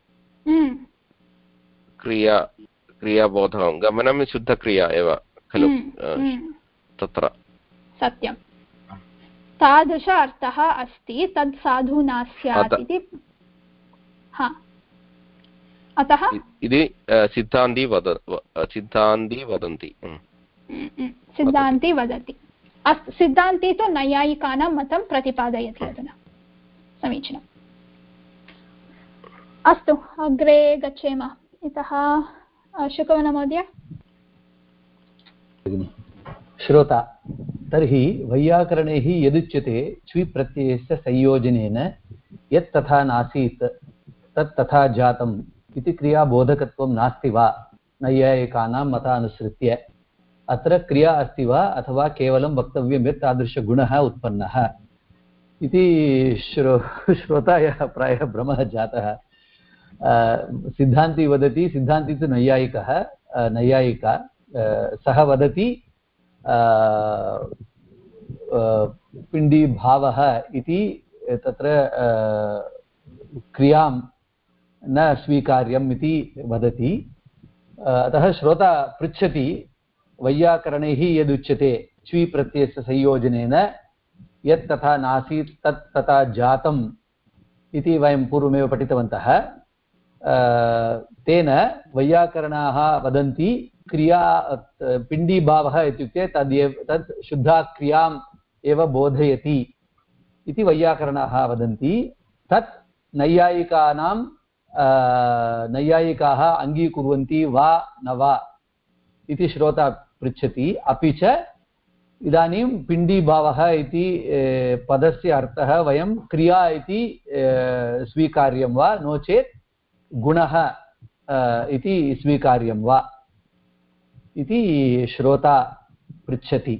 क्रियाबोधकं गमनं शुद्धक्रिया एव खलु तत्र सत्यं तादृश अर्थः अस्ति तद् साधु न स्यात् इति अतः इति सिद्धान्ती वदन्ति सिद्धान्ती वदति अस्तु सिद्धान्ती तु नैयायिकानां मतं प्रतिपादयति अधुना समीचीनम् अस्तु अग्रे गच्छेम इतः शुकवन महोदय श्रोता तर्हि वैयाकरणैः यदुच्यते च्वि प्रत्ययस्य संयोजनेन यत् तथा नासीत् तत् तथा जातम् इति क्रियाबोधकत्वं नास्ति वा नैयायिकानां मतानुसृत्य अत्र क्रिया अस्ति वा अथवा केवलं वक्तव्यं यत् तादृशगुणः उत्पन्नः इति श्रोतायाः प्रायः भ्रमः जातः सिद्धान्ती वदति सिद्धान्ती तु नैयायिका सः वदति पिण्डीभावः इति तत्र क्रियां न स्वीकार्यम् इति वदति अतः श्रोता पृच्छति वैयाकरणैः यदुच्यते च्वि प्रत्ययस्य संयोजनेन यत् तथा नासीत् तत् तथा जातम् इति वयं पूर्वमेव पठितवन्तः तेन वैयाकरणाः वदन्ति क्रिया पिण्डीभावः इत्युक्ते तत् शुद्धा क्रियाम् एव बोधयति इति वैयाकरणाः वदन्ति तत् नैयायिकाः अङ्गीकुर्वन्ति वा न वा इति श्रोता पृच्छति अपि च इदानीं पिण्डीभावः इति पदस्य अर्थः वयं क्रिया इति स्वीकार्यं वा नो चेत् गुणः इति स्वीकार्यं वा इति श्रोता पृच्छति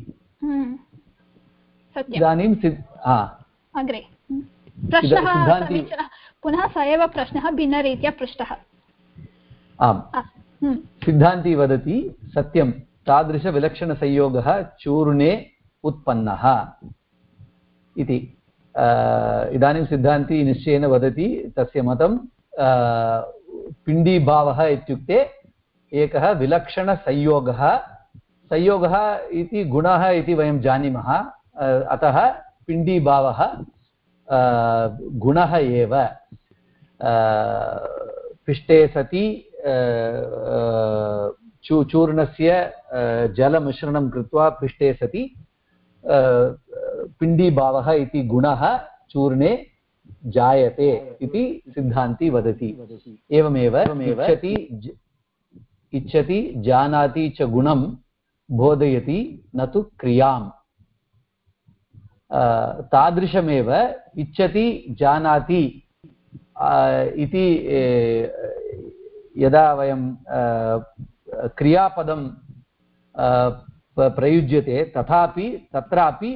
इदानीं अग्रे प्रश्नः पुनः स एव प्रश्नः भिन्नरीत्या पृष्टः आम् सिद्धान्ती वदति सत्यं तादृशविलक्षणसंयोगः चूर्णे उत्पन्नः इति इदानीं सिद्धान्ती निश्चयेन वदति तस्य मतं पिण्डीभावः इत्युक्ते एकः विलक्षणसंयोगः इति गुणः इति वयं जानीमः अतः पिण्डीभावः गुणः एव पिष्टे सति चूर्णस्य जलमिश्रणं कृत्वा पिष्टे सति पिण्डीभावः इति गुणः चूर्णे जायते इति सिद्धान्ती वदति एवमेव इच्छति जानाति च गुणं बोधयति न तु क्रियाम् तादृशमेव इच्छति जानाति इति यदा वयं क्रियापदं प्रयुज्यते तथापि तत्रापि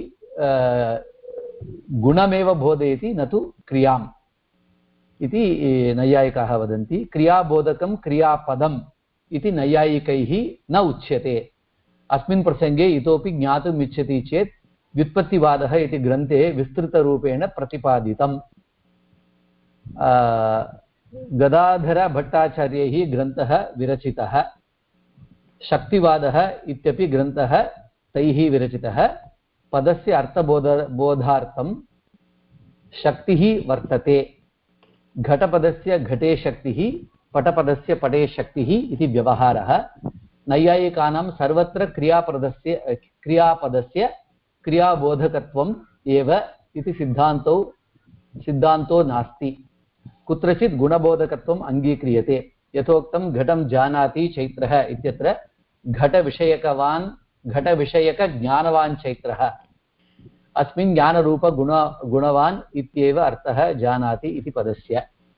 गुणमेव बोधयति न तु क्रियाम् इति नैयायिकाः वदन्ति क्रियाबोधकं क्रियापदम् इति नैयायिकैः न उच्यते अस्मिन् प्रसङ्गे इतोपि ज्ञातुम् इच्छति चेत् व्युत्पत्तिवादः इति ग्रन्थे विस्तृतरूपेण प्रतिपादितम्। गदाधरभट्टाचार्यैः ग्रन्थः विरचितः, शक्तिवादः इत्यपि ग्रन्थः तैः विरचितः। पदस्य अर्थबोधार्थं शक्तिः वर्तते। घटपदस्य घटे शक्तिः, पटपदस्य पटे शक्तिः इति व्यवहारः। नैयायिकानां सर्वत्र क्रियापदस्य क्रियाबोधकत्वम् एव इति सिद्धान्तो नास्ति। कुत्रचित् गुणबोधकत्वम् अङ्गीक्रियते। यथोक्तं घटं जानाति चैत्रः इत्यत्र घटविषयकज्ञानवान् चैत्रः, अस्मिन् ज्ञानरूपगुणवान् इत्येव अर्थः जानाति इति पदस्य।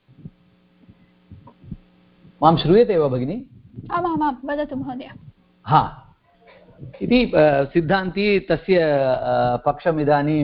मां श्रूयते वा भगिनि? आमामां वदतु महोदय। हा इति सिद्धान्ती तस्य पक्षमिदानीं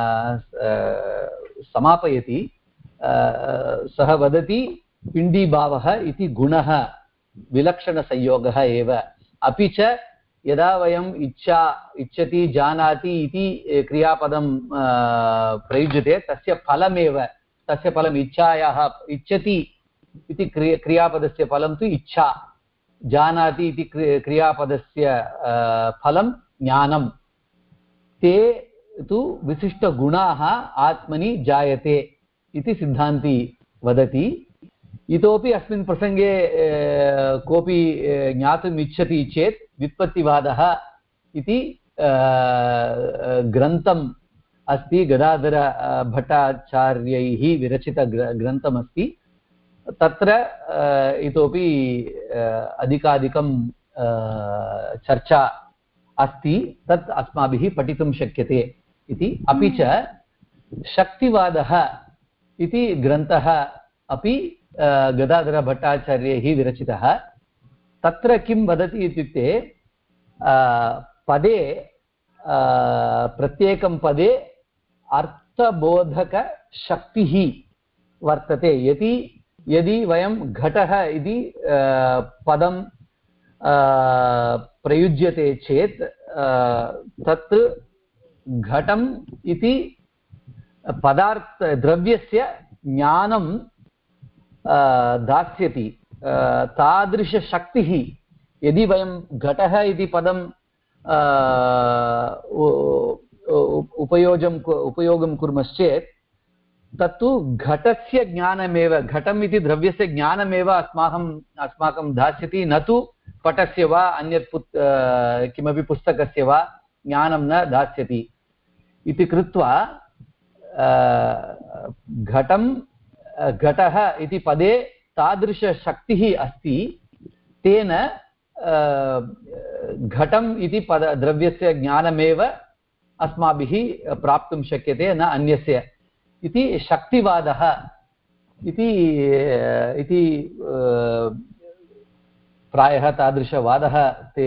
समापयति। सः वदति पिण्डीभावः इति गुणः विलक्षणसंयोगः एव। अपि च यदा वयम् इच्छति जानाति इति क्रियापदं प्रयुज्यते तस्य फलम् इच्छायाः, इच्छति इति क्रियापदस्य फलं तु इच्छा, जानाति इति क्रियापदस्य फलं ज्ञानं। ते तु विशिष्टगुणाः आत्मनि जायते इति सिद्धान्ती वदति। इतोपि अस्मिन् प्रसङ्गे कोऽपि ज्ञातुम् इच्छति चेत् व्युत्पत्तिवादः इति ग्रन्थम् अस्ति, गदाधरभट्टाचार्यैः विरचितग्रन्थमस्ति। तत्र इतोपि अधिकाधिकं चर्चा अस्ति, तत् अस्माभिः पठितुं शक्यते इति। अपि च शक्तिवादः इति ग्रन्थः अपि गदाधरभट्टाचार्यैः विरचितः। तत्र किं वदति इत्युक्ते पदे प्रत्येकं पदे अर्थबोधकशक्तिः वर्तते। यदि वयं घटः इति पदं प्रयुज्यते चेत् तत् घटम् इति द्रव्यस्य ज्ञानं दास्यति। तादृशशक्तिः यदि वयं घटः इति पदं उपयोगं कुर्मश्चेत् तत्तु घटस्य ज्ञानमेव, घटम् इति द्रव्यस्य ज्ञानमेव अस्माकं दास्यति, न तु पटस्य वा अन्यत् किमपि पुस्तकस्य वा ज्ञानं न दास्यति इति कृत्वा घटः इति पदे तादृशशक्तिः अस्ति। तेन घटम् इति द्रव्यस्य ज्ञानमेव अस्माभिः प्राप्तुं शक्यते, न अन्यस्य इति शक्तिवादः इति प्रायः तादृशवादः ते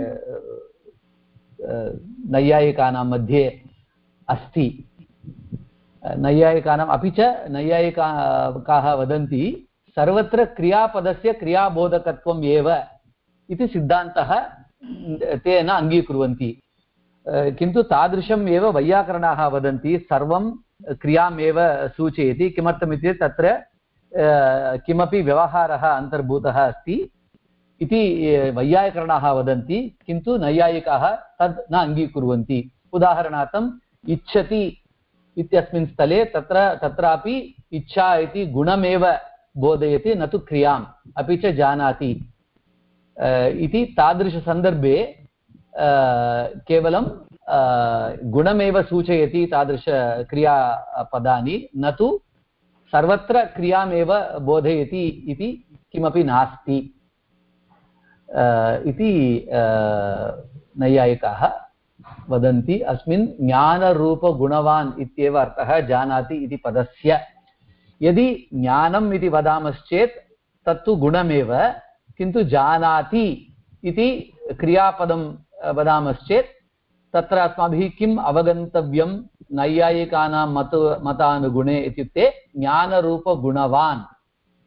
नैयायिकानां मध्ये अस्ति। नैयायिकानाम् अपि च नैयायिकाः वदन्ति सर्वत्र क्रियापदस्य क्रियाबोधकत्वम् एव इति सिद्धान्तः ते न अङ्गीकुर्वन्ति। किन्तु तादृशम् एव वैयाकरणाः वदन्ति, सर्वं क्रियामेव सूचयति। किमर्थमित्युक्ते तत्र किमपि व्यवहारः अन्तर्भूतः अस्ति इति वैयाकरणाः वदन्ति, किन्तु नैयायिकाः तद् न अङ्गीकुर्वन्ति। उदाहरणार्थम् इच्छति इत्यस्मिन् स्थले तत्रापि इच्छा इति गुणमेव बोधयति, न तु क्रियाम्। अपि च जानाति इति तादृशसन्दर्भे केवलं गुणमेव सूचयति तादृशक्रियापदानि, न तु सर्वत्र क्रियामेव बोधयति इति किमपि नास्ति इति नैयायिकाः वदन्ति। अस्मिन् ज्ञानरूपगुणवान् इत्येव अर्थः जानाति इति पदस्य। यदि ज्ञानम् इति वदामश्चेत् तत्तु गुणमेव, किन्तु जानाति इति क्रियापदं वदामश्चेत् तत्र अस्माभिः किम् अवगन्तव्यं नैयायिकानां मतानुगुणे इत्युक्ते ज्ञानरूपगुणवान्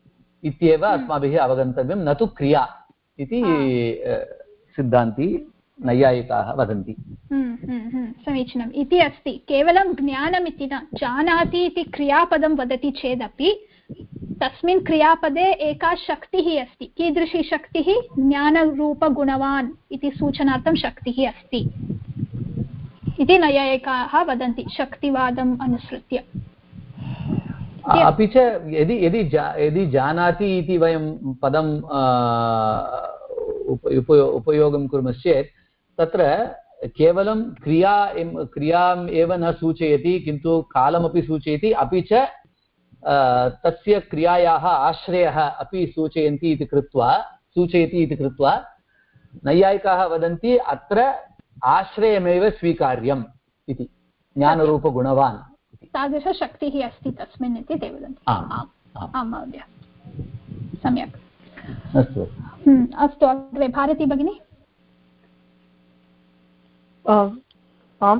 इत्येव अस्माभिः अवगन्तव्यं, न तु क्रिया इति सिद्धान्ती नैयायिकाः वदन्ति। समीचीनम् इति अस्ति। केवलं ज्ञानमिति न, जानाति इति क्रियापदं वदति चेदपि तस्मिन् क्रियापदे एका शक्तिः अस्ति। कीदृशी शक्तिः? ज्ञानरूपगुणवान् इति सूचनार्थं शक्तिः अस्ति इति नैयायिकाः वदन्ति शक्तिवादम् अनुसृत्य। अपि च यदि जानाति इति वयं पदं उपयोगं कुर्मश्चेत् तत्र केवलं क्रियाम् एव न सूचयति, किन्तु कालमपि सूचयति, अपि च तस्य क्रियायाः आश्रयः अपि सूचयति इति कृत्वा नैयायिकाः वदन्ति अत्र आश्रयमेव स्वीकार्यम् इति, ज्ञानरूपगुणवान् तादृशशक्तिः अस्ति तस्मिन् इति ते वदन्ति। आं महोदय, सम्यक्। अस्तु अग्रे भारती भगिनी। आम्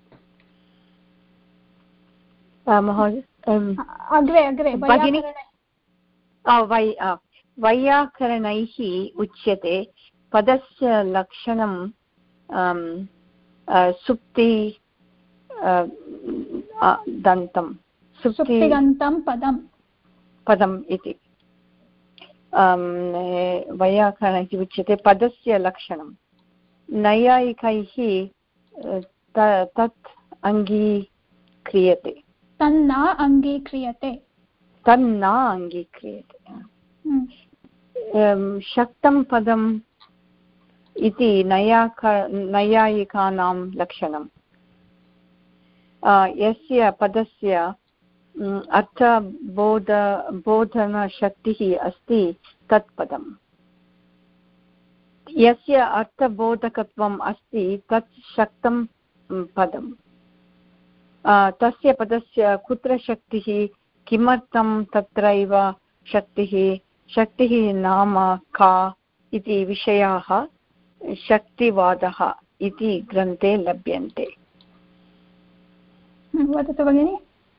महोदय, अग्रे भगिनी। वैयाकरणैः उच्यते पदस्य लक्षणं सुप्ति दन्तं सुप्तिगन्तं पदम् इति। वैयाकरणैः उच्यते पदस्य लक्षणं। नैयायिकैः तत् अङ्गीक्रियते। तन्न अङ्गीक्रियते। शक्तं पदम् इति नैयायिकानां लक्षणं। यस्य पदस्य अर्थबोधनशक्तिः अस्ति तत् पदम्। यस्य अर्थबोधकत्वम् अस्ति तत् शक्तं पदम्। तस्य पदस्य कुत्र शक्तिः, किमर्थं तत्रैव शक्तिः नाम का इति विषयाः शक्तिवादः इति ग्रन्थे लभ्यन्ते। वदतु भगिनि।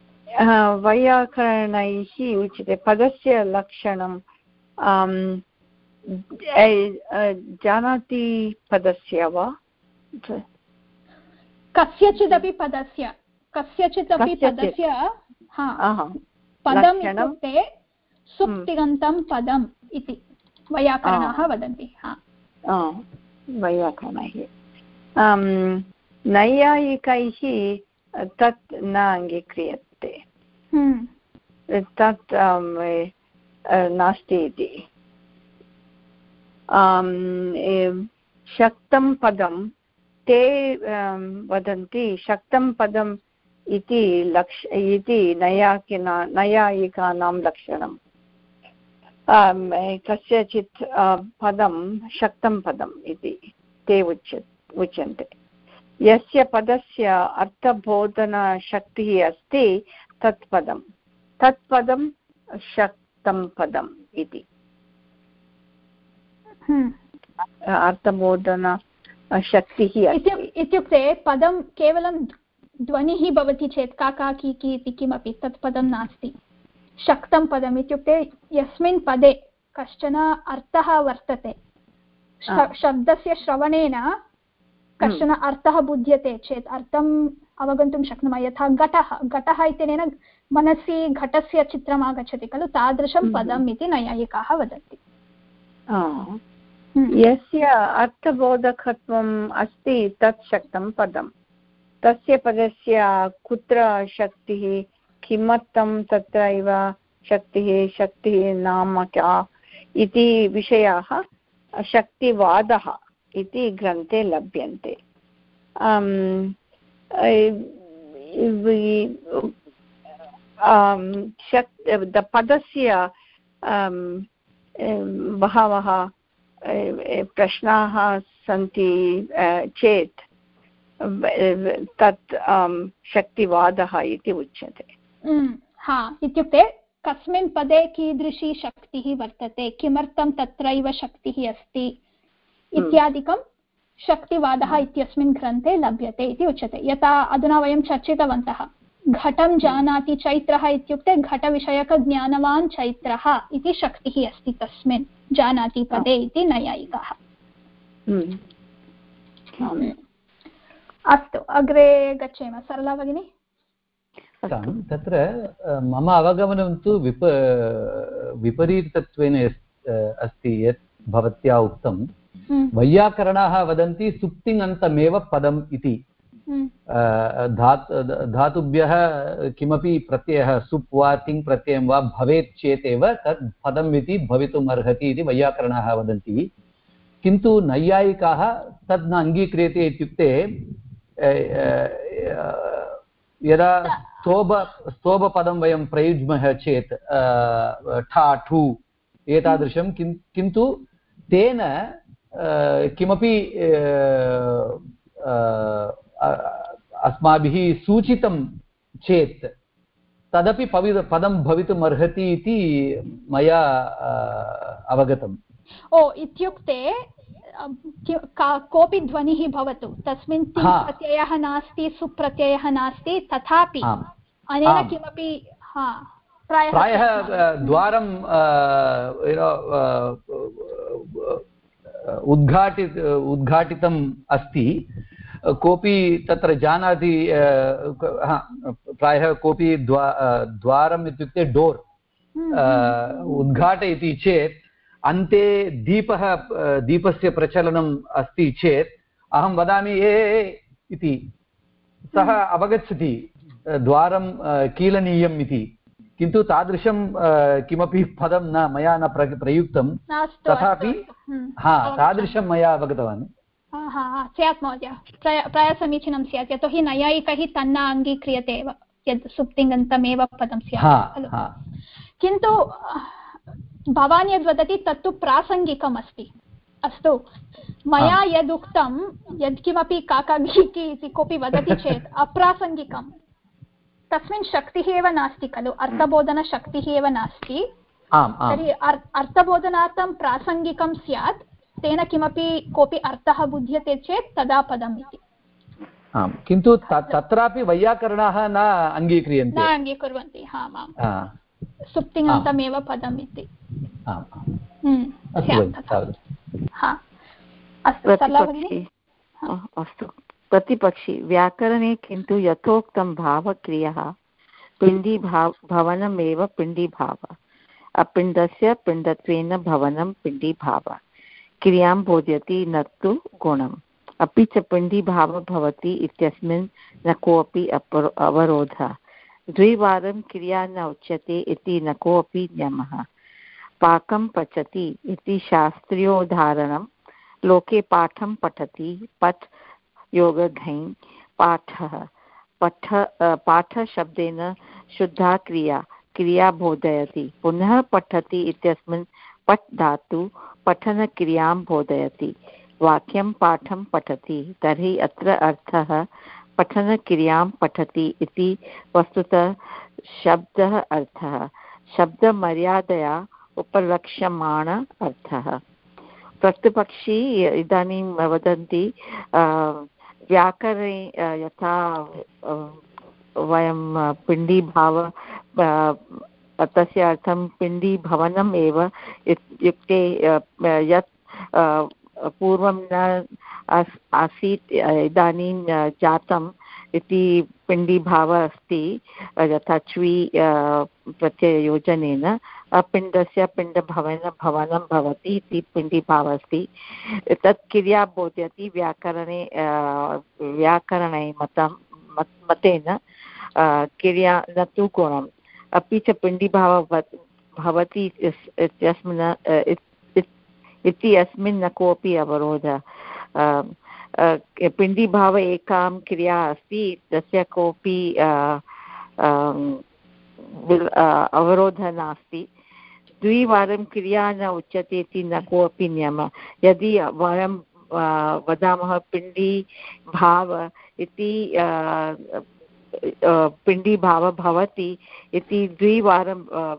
वैयाकरणैः उच्यते पदस्य लक्षणं जानाति पदस्य वा कस्यचिदपि पदस्य पदम् इत्युक्ते सुप्तिगन्तं पदम् इति वैयाकरणाः वदन्ति। वैयाकरणैः। नैयायिकैः तत् न अङ्गीक्रियते, तत् नास्ति इति। शक्तं पदं ते वदन्ति शक्तं पदम् इति नैयायिकानां लक्षणं। कस्यचित् पदं शक्तं पदम् इति ते उच्यन्ते। यस्य पदस्य अर्थबोधनशक्तिः अस्ति तत् पदं शक्तं पदम् इति। अर्थबोधनशक्तिः इत्युक्ते पदं केवलं ध्वनिः भवति चेत् काका कीकी इति किमपि तत् पदं नास्ति। शक्तं पदम् इत्युक्ते यस्मिन् पदे कश्चन अर्थः वर्तते, शब्दस्य श्रवणेन कश्चन अर्थः बुध्यते चेत् अर्थम् अवगन्तुं शक्नुमः। यथा घटः इत्यनेन मनसि घटस्य चित्रम् आगच्छति खलु, तादृशं पदम् इति नैयायिकाः वदन्ति। यस्य अर्थबोधकत्वम् अस्ति तत् शक्तं पदम्। तस्य पदस्य कुत्र शक्तिः, किमर्थं तत्रैव शक्तिः नाम का इति विषयाः शक्तिवादः इति ग्रन्थे लभ्यन्ते। पदस्य बहवः प्रश्नाः सन्ति चेत् तत् शक्तिवादः इति उच्यते। इत्युक्ते कस्मिन् पदे कीदृशी शक्तिः वर्तते, किमर्थं तत्रैव शक्तिः अस्ति इत्यादिकं शक्तिवादः इत्यस्मिन् ग्रन्थे लभ्यते इति उच्यते। यथा अधुना वयं चर्चितवन्तः, घटं जानाति चैत्रः इत्युक्ते घटविषयकज्ञानवान् चैत्रः इति शक्तिः अस्ति तस्मिन् जानाति पदे इति नैयायिकाः। अस्तु अग्रे गच्छेम। सरला भगिनी। तत्र मम अवगमनं तु विपरीतत्वेन अस्ति यत् भवत्या उक्तं वैयाकरणाः वदन्ति सुप्तिङन्तमेव पदम् इति। धातुभ्यः किमपि प्रत्ययः सुप् वा तिङ् प्रत्ययं वा भवेत् चेत् एव तत् पदम् इति भवितुम् अर्हति इति वैयाकरणाः वदन्ति। किन्तु नैयायिकाः तद् न अङ्गीक्रियते इत्युक्ते यदा स्तोभपदं वयं प्रयुज्मः चेत् ठा ठु एतादृशं किन्तु तेन किमपि अस्माभिः सूचितं चेत् तदपि पदं भवितुम् अर्हति इति मया अवगतम्। इत्युक्ते कोऽपि ध्वनिः भवतु तस्मिन् तिङ् प्रत्ययः नास्ति सुप्रत्ययः नास्ति तथापि अनेन किमपि प्रायः द्वारं उद्घाटितम् अस्ति कोऽपि तत्र जानाति प्रायः कोऽपि द्वारम् इत्युक्ते डोर् उद्घाटयति चेत् अन्ते दीपस्य प्रचलनम् अस्ति चेत् अहं वदामि ए इति सः अवगच्छति द्वारं कीलनीयम् इति। किन्तु तादृशं किमपि पदं मया न प्रयुक्तं तथापि तादृशं मया अवगतवान्। स्यात् महोदय प्रायः समीचीनं स्यात् यतोहि नैयायिकैः तन्न अङ्गीक्रियते एव यद् सुप्तिङन्तमेव पदं स्यात् खलु। किन्तु भवान् यद्वदति तत्तु प्रासङ्गिकम् अस्ति। अस्तु मया यदुक्तं यत्किमपि काकागीकी इति कोऽपि वदति चेत् अप्रासङ्गिकं तस्मिन् शक्तिः एव नास्ति खलु अर्थबोधनशक्तिः एव नास्ति। तर्हि अर्थबोधनार्थं प्रासङ्गिकं स्यात् तेन किमपि कोऽपि अर्थः बुध्यते चेत् तदा पदम् इति। किन्तु तत्रापि वैयाकरणाः न अङ्गीक्रियन्ते न अङ्गीकुर्वन्ति सुप्तिङन्तमेव पदम् इति। अस्तु प्रतिपक्षी व्याकरणे किन्तु यथोक्तं भावक्रियः पिण्डी भवनमेव पिण्डीभावः अपिण्डस्य पिण्डत्वेन भवनं पिण्डीभावः क्रियां बोधयति न तु गुणम् अपि च पिण्डीभावः भवति इत्यस्मिन् न कोऽपि अवरोधः द्विवारं क्रिया न उच्यते इति न कोऽपि नियमः पाकं पचति इति शास्त्रीयोदाहरणं लोके पाठं पठति पठ योगघञ् पाठः पाठशब्देन शुद्धा क्रिया बोधयति पुनः पठति इत्यस्मिन् पठ धातु पठनक्रियां बोधयति वाक्यं पाठं पठति तर्हि अत्र अर्थः पठनक्रियां पठति इति वस्तुतः शब्दः अर्थः शब्दमर्यादया उपलक्ष्यमाण अर्थः। प्रतिपक्षी इदानीं वदन्ति व्याकरणे यथा वयं पिण्डीभाव तस्य अर्थं पिण्डीभवनम् एव इत्युक्ते यत् पूर्वं न आसीत् इदानीं जातम् इति पिण्डीभावः अस्ति यथा च्वी प्रत्यययोजनेन पिण्डस्य पिण्डभवनं भवति इति पिण्डीभावः अस्ति तत् क्रिया बोधयति व्याकरणे मतेन क्रिया न तु गुणम् अपि च पिण्डीभावः भवति इति अस्मिन् न कोऽपि अवरोधः पिण्डीभाव एकां क्रिया अस्ति तस्य कोऽपि अवरोधः नास्ति द्विवारं क्रिया न उच्यते इति न कोऽपि नियमः यदि वयं वदामः पिण्डीभाव इति पिण्डीभावः भवति इति द्विवारं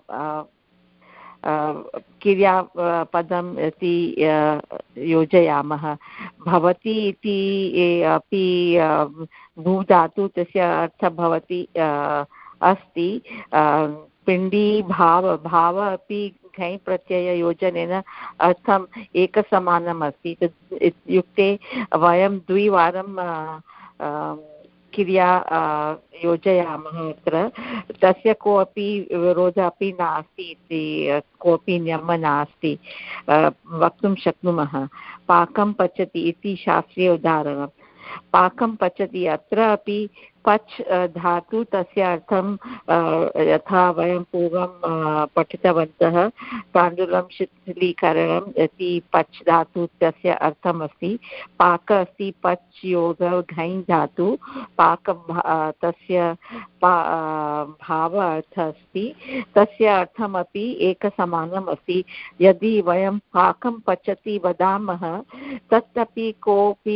क्रियापदम् इति योजयामः भवति इति अपि भूधातु तस्य अर्थः भवति अस्ति पिण्डीभाव अपि घञ् प्रत्यययोजनेन अर्थम् एकसमानम् अस्ति। इत्युक्ते वयं द्विवारं क्रिया योजयामः अत्र, तस्य कोऽपि विरोधः अपि नास्ति इति कोऽपि नियमः नास्ति वक्तुं शक्नुमः। पाकं पचति इति शास्त्रीय उदाहरणं। पाकं पचति अत्र अपि पच् धातु, तस्य अर्थं यथा वयं पूर्वं पठितवन्तः ताण्डुलं शिथिलीकरणम् इति पच् धातु तस्य अर्थमस्ति। पाक अस्ति पच् योग घञ् धातु, पाक तस्य भाव अर्थः अस्ति, तस्य अर्थमपि एकसमानम् अस्ति। यदि वयं पाकं पचति वदामः तदपि कोऽपि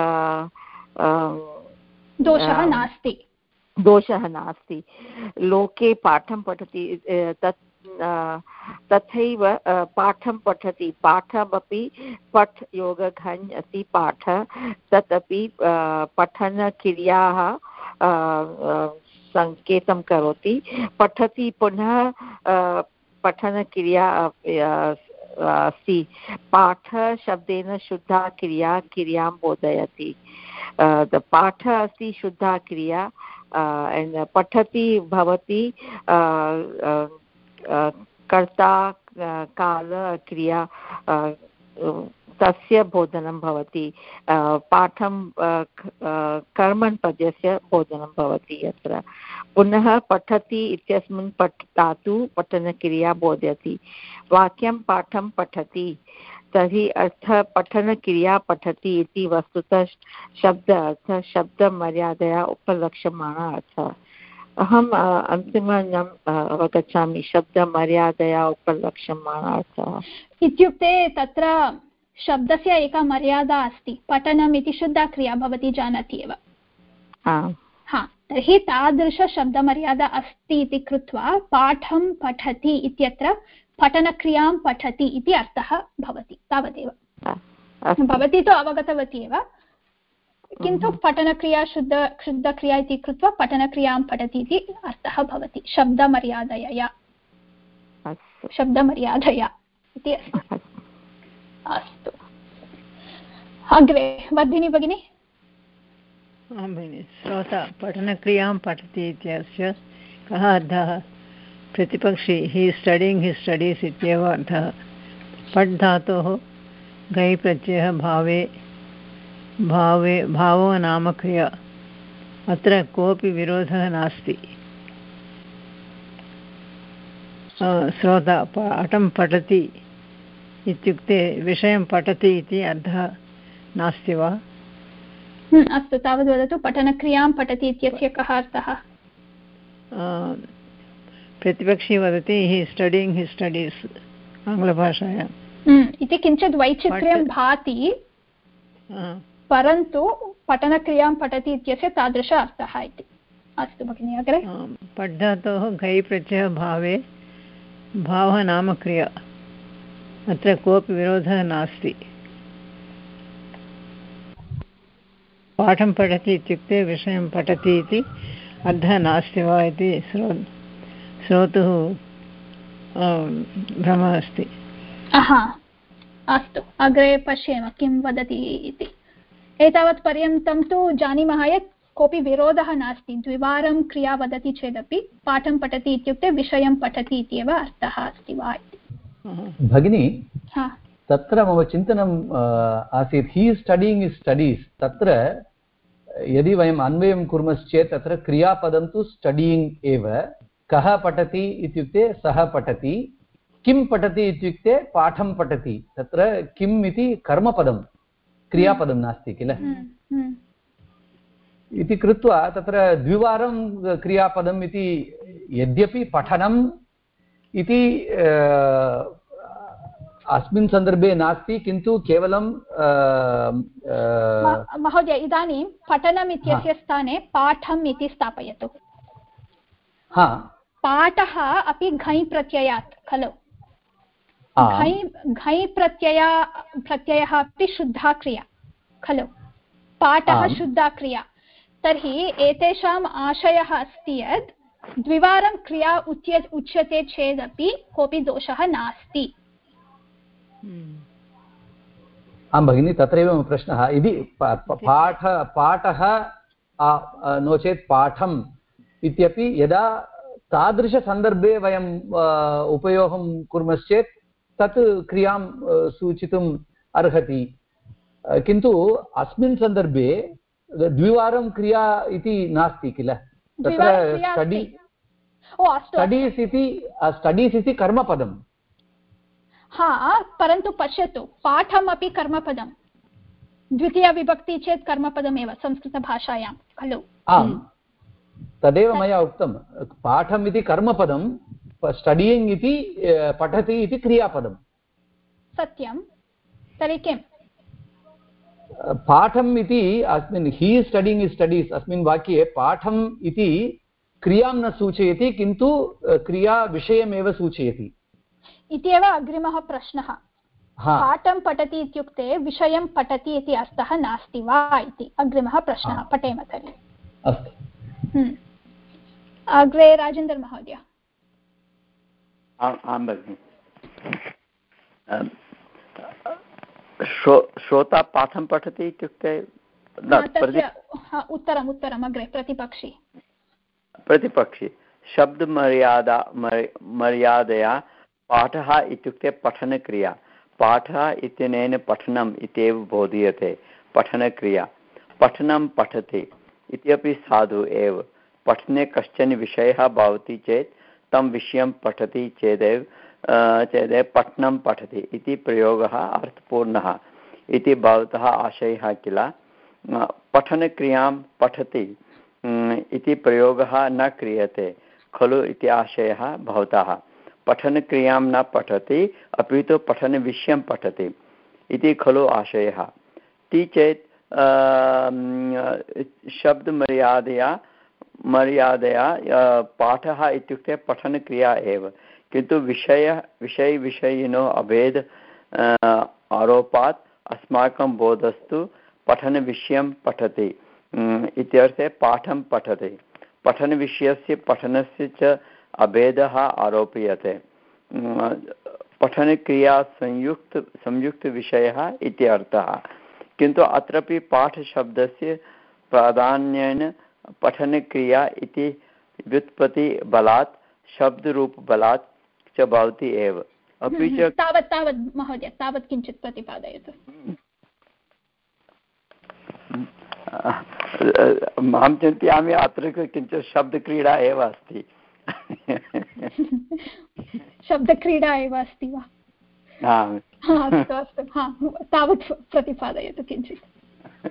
दोषः नास्ति, दोषः नास्ति। लोके पाठं पठति तथैव पाठं पठति, पाठमपि पठ् योग घञ् अस्ति पाठ, तत् अपि पठनक्रियाः सङ्केतं करोति। पठति पुनः पठनक्रिया अस्ति। पाठ शब्देन शुद्धा क्रिया क्रियां बोधयति। पाठ अस्ति शुद्धा क्रिया, पठति भवति कर्ता काल क्रिया, तस्य बोधनं भवति। पाठं कर्मन् पद्यस्य बोधनं भवति अत्र। पुनः पठति इत्यस्मिन् पठ् धातु पठनक्रिया बोधयति। वाक्यं पाठं पठति, तर्हि अर्थः पठनक्रिया पठति इति वस्तुतः शब्द अर्थः शब्दमर्यादया उपलक्ष्यमाणः अर्थः। अहम् अन्तिमम् अवगच्छामि, शब्दमर्यादया उपलक्ष्यमाणः अर्थः इत्युक्ते तत्र शब्दस्य एका मर्यादा अस्ति। पठनम् इति शुद्धा क्रिया, भवती जानाति एव। हा, तर्हि तादृशशब्दमर्यादा अस्ति इति कृत्वा पाठं पठति इत्यत्र पठनक्रियां पठति इति अर्थः भवति, तावदेव। भवती तु अवगतवती एव, किन्तु पठनक्रिया शुद्धक्रिया इति कृत्वा पठनक्रियां पठति इति अर्थः भवति शब्दमर्यादया, शब्दमर्यादया इति अस्ति। अस्तु, अग्रे वर्धिनी भगिनी। आं भगिनि, श्रोता पठनक्रियां पठति इत्यस्य कः अर्थः? प्रतिपक्षी हि स्टडिङ्ग् हि स्टडीस् इत्येव अर्थः। पठ् धातोः घञ् प्रत्ययः भावे भावे भावो नाम क्रिया, अत्र कोऽपि विरोधः नास्ति। श्रोता पाठं पठति इत्युक्ते विषयं पठति इति अर्थः नास्ति वा? अस्तु, तावद् वदतु। पठनक्रियां पठति इत्यस्य कः अर्थः? प्रतिपक्षी वदति हि स्टडिङ्ग् हि स्टडीस् आङ्ग्लभाषायाम् इति किञ्चित् वैचित्र्यं भाति, परन्तु पठनक्रियां पठति इत्यस्य तादृश अर्थः इति। अस्तु भगिनि, अग्रे। पठ् धातोः घञ् प्रत्ययः भावे भावः नाम क्रिया, अत्र कोऽपि विरोधः नास्ति। पाठं पठति इत्युक्ते विषयं पठति इति अर्थः नास्ति वा इति श्रोतुः भ्रमः अस्ति। अस्तु, अग्रे पश्येम किं वदति इति। एतावत् पर्यन्तं तु जानीमः यत् कोऽपि विरोधः नास्ति। द्विवारं क्रिया वदति चेदपि पाठं पठति इत्युक्ते विषयं पठति इत्येव अर्थः अस्ति वा इति। भगिनी, तत्र मम चिन्तनम् आसीत्, ही स्टडिङ्ग् इस् स्टडीस्, तत्र यदि वयम् अन्वयं कुर्मश्चेत् तत्र क्रियापदं तु स्टडीङ्ग् एव। कः पठति इत्युक्ते सः पठति, किं पठति इत्युक्ते पाठं पठति। तत्र किम् इति कर्मपदं, क्रियापदं नास्ति किल इति कृत्वा तत्र द्विवारं क्रियापदम् इति, यद्यपि पठनम् इति अस्मिन् सन्दर्भे नास्ति, किन्तु केवलं महोदय इदानीं पठनम् इत्यस्य स्थाने पाठम् इति स्थापयतु। पाठः अपि घञ् प्रत्ययात् खलु। घञ् प्रत्ययः अपि शुद्धा क्रिया खलु। पाठः शुद्धा क्रिया। तर्हि एतेषाम् आशयः अस्ति यत् द्विवारं क्रिया उच्यते चेदपि कोऽपि दोषः नास्ति। आं भगिनि, तत्रैव मम प्रश्नः। यदि पाठः नो चेत् पाठम् इत्यपि यदा तादृशसन्दर्भे वयम् उपयोगं कुर्मश्चेत् तत् क्रियां सूचितुम् अर्हति, किन्तु अस्मिन् सन्दर्भे द्विवारं क्रिया इति नास्ति किल। तत्र स्टडीस् इति कर्मपदं। हा, परन्तु पश्यतु, पाठमपि कर्मपदं, द्वितीयविभक्ति चेत् कर्मपदमेव संस्कृतभाषायां खलु। आम्, तदेव मया उक्तं, पाठम् इति कर्मपदं, स्टडियिङ्ग् इति पठति इति क्रियापदं। सत्यं, तर्हि किम्? पाठम् इति अस्मिन् ही स्टडिङ्ग् इस् स्टडीस् अस्मिन् वाक्ये पाठम् इति क्रियां न सूचयति, किन्तु क्रियाविषयमेव सूचयति इत्येव अग्रिमः प्रश्नः। पाठं पठति इत्युक्ते विषयं पठति इति अर्थः नास्ति वा इति अग्रिमः प्रश्नः। पठेम तर्हि। अस्तु, अग्रे राजेन्द्र महोदय। आं भगिनि। श्रोता पाठं पठति इत्युक्ते उत्तरम् अग्रे प्रतिपक्षी शब्दमर्यादया पाठः इत्युक्ते पठनक्रिया। पाठः इत्यनेन पठनम् इत्येव बोधीयते, पठनक्रिया। पठनं पठति इत्यपि साधु एव। पठने कश्चन विषयः भवति चेत् तं विषयं पठति चेदेव पठनं पठति इति प्रयोगः अर्थपूर्णः इति भवतः आशयः किल। पठनक्रियां पठति इति प्रयोगः न क्रियते खलु इति आशयः भवतः। पठनक्रियां न पठति अपि तु पठनविषयं पठति इति खलु आशयः। ति चेत् शब्दमर्यादया पाठः इत्युक्ते पठनक्रिया एव, किन्तु विषयिनो अभेद आरोपात् अस्माकं बोधस्तु पठनविषयं पठति इत्यर्थे पाठं पठति। पठनविषयस्य पठनस्य च अभेदः आरोप्यते। पठनक्रिया संयुक्तविषयः इति अर्थः, किन्तु अत्रापि पाठशब्दस्य प्राधान्येन पठनक्रिया इति व्युत्पत्तिबलात् शब्दरूपबलात् च भवति एव। अपि च तावत् महोदय, तावत् किञ्चित् प्रतिपादयतु। अहं चिन्तयामि अत्र किञ्चित् शब्दक्रीडा एव अस्ति। शब्दक्रीडा एव अस्ति वा? अस्तु अस्तु, तावत् प्रतिपादयतु किञ्चित्।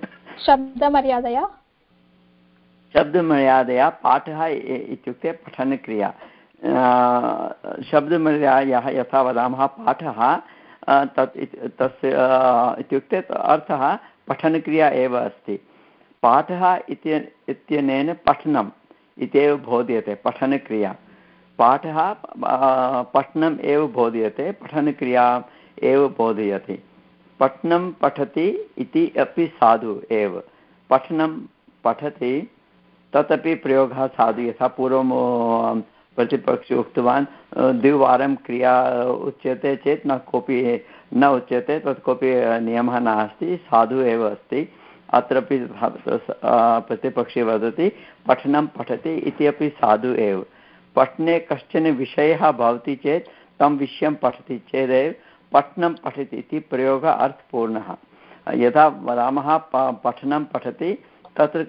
शब्दमर्यादया पाठः इत्युक्ते पठनक्रिया। शब्दमर्यादायाः यथा वदामः पाठः, तस्य इत्युक्ते अर्थः पठनक्रिया एव अस्ति। पाठः इत्यनेन पठनम् इत्येव बोध्यते, पठनक्रिया। पाठः पठनम् एव बोध्यते, पठनक्रिया एव बोधयति। पठनं पठति इति अपि साधु एव। पठनं पठति तदपि प्रयोगः साधु, यथा पूर्वं प्रतिपक्षी उक्तवान्, द्विवारं क्रिया उच्यते चेत् न कोऽपि न उच्यते, तत् कोऽपि नियमः नास्ति, साधु एव अस्ति। अत्रापि प्रतिपक्षी वदति पठनं पठति इति अपि साधु एव। पठने कश्चन विषयः भवति चेत् तं विषयं पठति चेदेव पठनं पठति इति प्रयोगः अर्थपूर्णः। यदा वदामः पठनं पठति, तत्र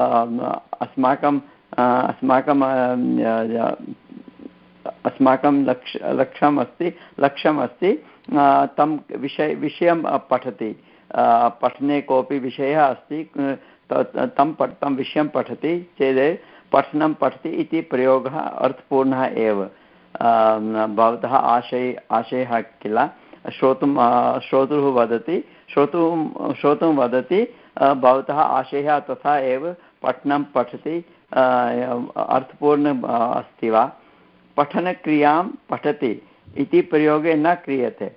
अस्माकं लक्ष्यमस्ति तं विषयं पठति। पठने कोऽपि विषयः अस्ति, तं विषयं पठति चेत् पठनं पठति इति प्रयोगः अर्थपूर्णः एव। भवतः आशयः किल। श्रोतुः वदति भवतः आशयः तथा एव, पठनं पठति अर्थपूर्ण अस्ति वा। पठनक्रियां पठति इति प्रयोगे न क्रियते।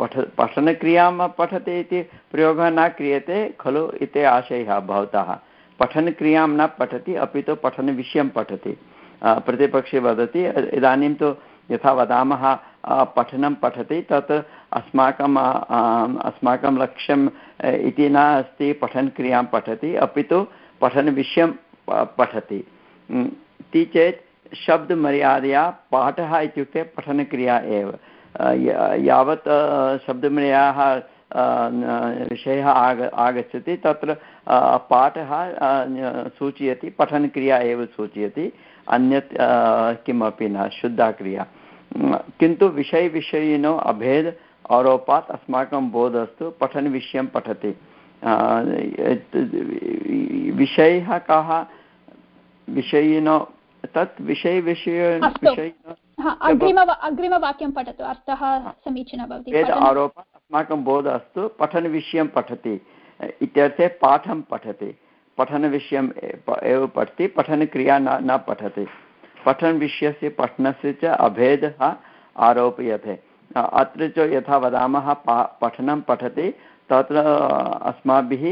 पठनक्रियां पठति इति प्रयोगः न क्रियते खलु इति आशयः भवतः। पठनक्रियां न पठति अपि तु पठनविषयं पठति। प्रतिपक्षे वदति इदानीं तु यथा वदामः पठनं पठति तत् अस्माकं लक्ष्यम् इति न अस्ति पठनक्रियां पठति अपि तु पठनविषयं पठति इति चेत् शब्दमर्यादया पाठः इत्युक्ते पठनक्रिया एव। यावत् शब्दमर्यादायाः विषयः आगच्छति तत्र पाठः सूचयति पठनक्रिया एव सूचयति अन्यत् किमपि न शुद्धा क्रिया। किन्तु विषयविषयिणो अभेद आरोपात् अस्माकं बोधस्तु पठनविषयं पठति। विषयः कः विषयिणो तत् विषयिणो अग्रिमवाक्यं पठतु अर्थः समीचीनः भवति। भेद आरोपात् अस्माकं बोधः अस्तु पठनविषयं पठति इत्यर्थे पाठं पठति पठनविषयम् एव पठति पठनक्रिया न पठति। पठनविषयस्य पठनस्य च अभेदः आरोप्यते। अत्र च यथा वदामः पठनं पठति तत्र अस्माभिः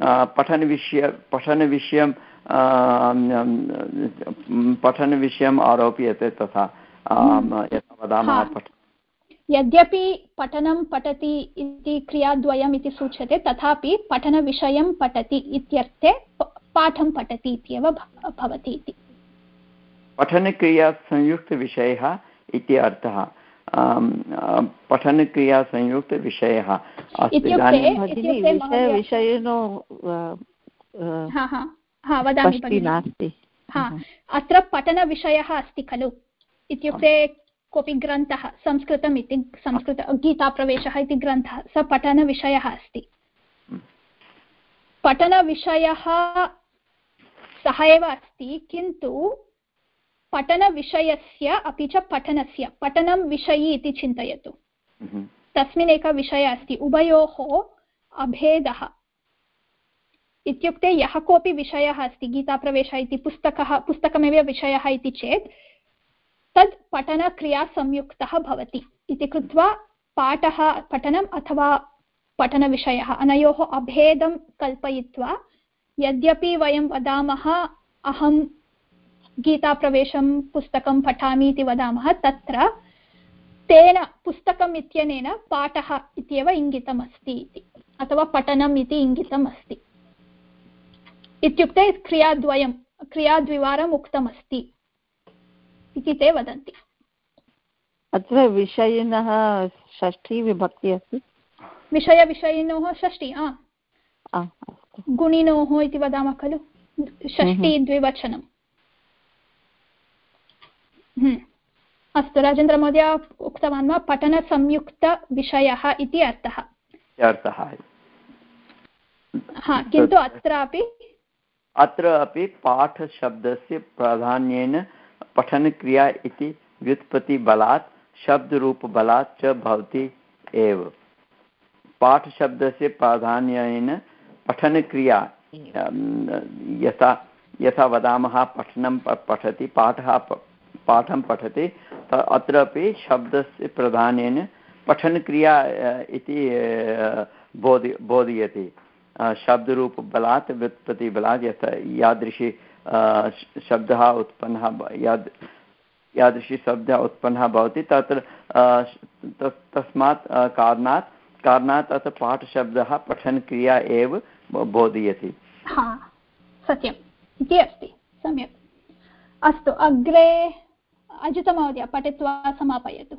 पठनविषयम् आरोप्यते तथा यथा वदामः यद्यपि पठनं पठति इति क्रियाद्वयम् इति सूच्यते तथापि पठनविषयं पठति इत्यर्थे पाठं पठति इत्येव भवति इति। पठनक्रिया संयुक्तविषयः इति अर्थः। पठनक्रिया संयुक्तविषयः अत्र पठनविषयः अस्ति खलु इत्युक्ते कोऽपि ग्रन्थः संस्कृतम् इति गीताप्रवेशः इति ग्रन्थः स पठनविषयः अस्ति। पठनविषयः सः एव अस्ति किन्तु पठनविषयस्य अपि च पठनस्य पठनं विषयी इति चिन्तयतु। तस्मिन् एकः विषयः अस्ति उभयोः अभेदः इत्युक्ते यः कोऽपि विषयः अस्ति गीताप्रवेशः इति पुस्तकमेव विषयः इति चेत् तद् पठनक्रिया संयुक्तः भवति इति कृत्वा पाठः पठनम् अथवा पठनविषयः अनयोः अभेदं कल्पयित्वा यद्यपि वयं वदामः अहं गीताप्रवेशं पुस्तकं पठामि इति वदामः तत्र तेन पुस्तकम् इत्यनेन पाठः इत्येव इङ्गितमस्ति इति अथवा पठनम् इति इङ्गितम् अस्ति इत्युक्ते क्रियाद्विवारम् उक्तमस्ति इति ते वदन्ति। अत्र विषयिणः षष्ठी विभक्ति अस्ति विषयविषयिणोः षष्ठी गुणिनोः इति वदामः खलु षष्ठी द्विवचनम्। अस्तु राजेन्द्रमहोदय उक्तवान् वा पठनसंयुक्तविषयः इति अर्थः किन्तु अत्र अपि पाठशब्दस्य प्राधान्येन पठनक्रिया इति व्युत्पत्तिबलात् शब्दरूपबलात् च भवति एव। पाठशब्दस्य प्राधान्येन पठनक्रिया यथा वदामः पठनं पठति पाठं पठति अत्रापि शब्दस्य प्राधान्येन पठनक्रिया इति बोधयति। शब्दरूपबलात् व्युत्पत्तिबलात् यादृशी शब्दः उत्पन्नः भवति तत्र तस्मात् कारणात् अत्र पाठशब्दः पठनक्रिया एव बोधयति। सत्यम् इति अस्ति सम्यक्। अस्तु अग्रे अजितमहोदय पठित्वा समापयतु।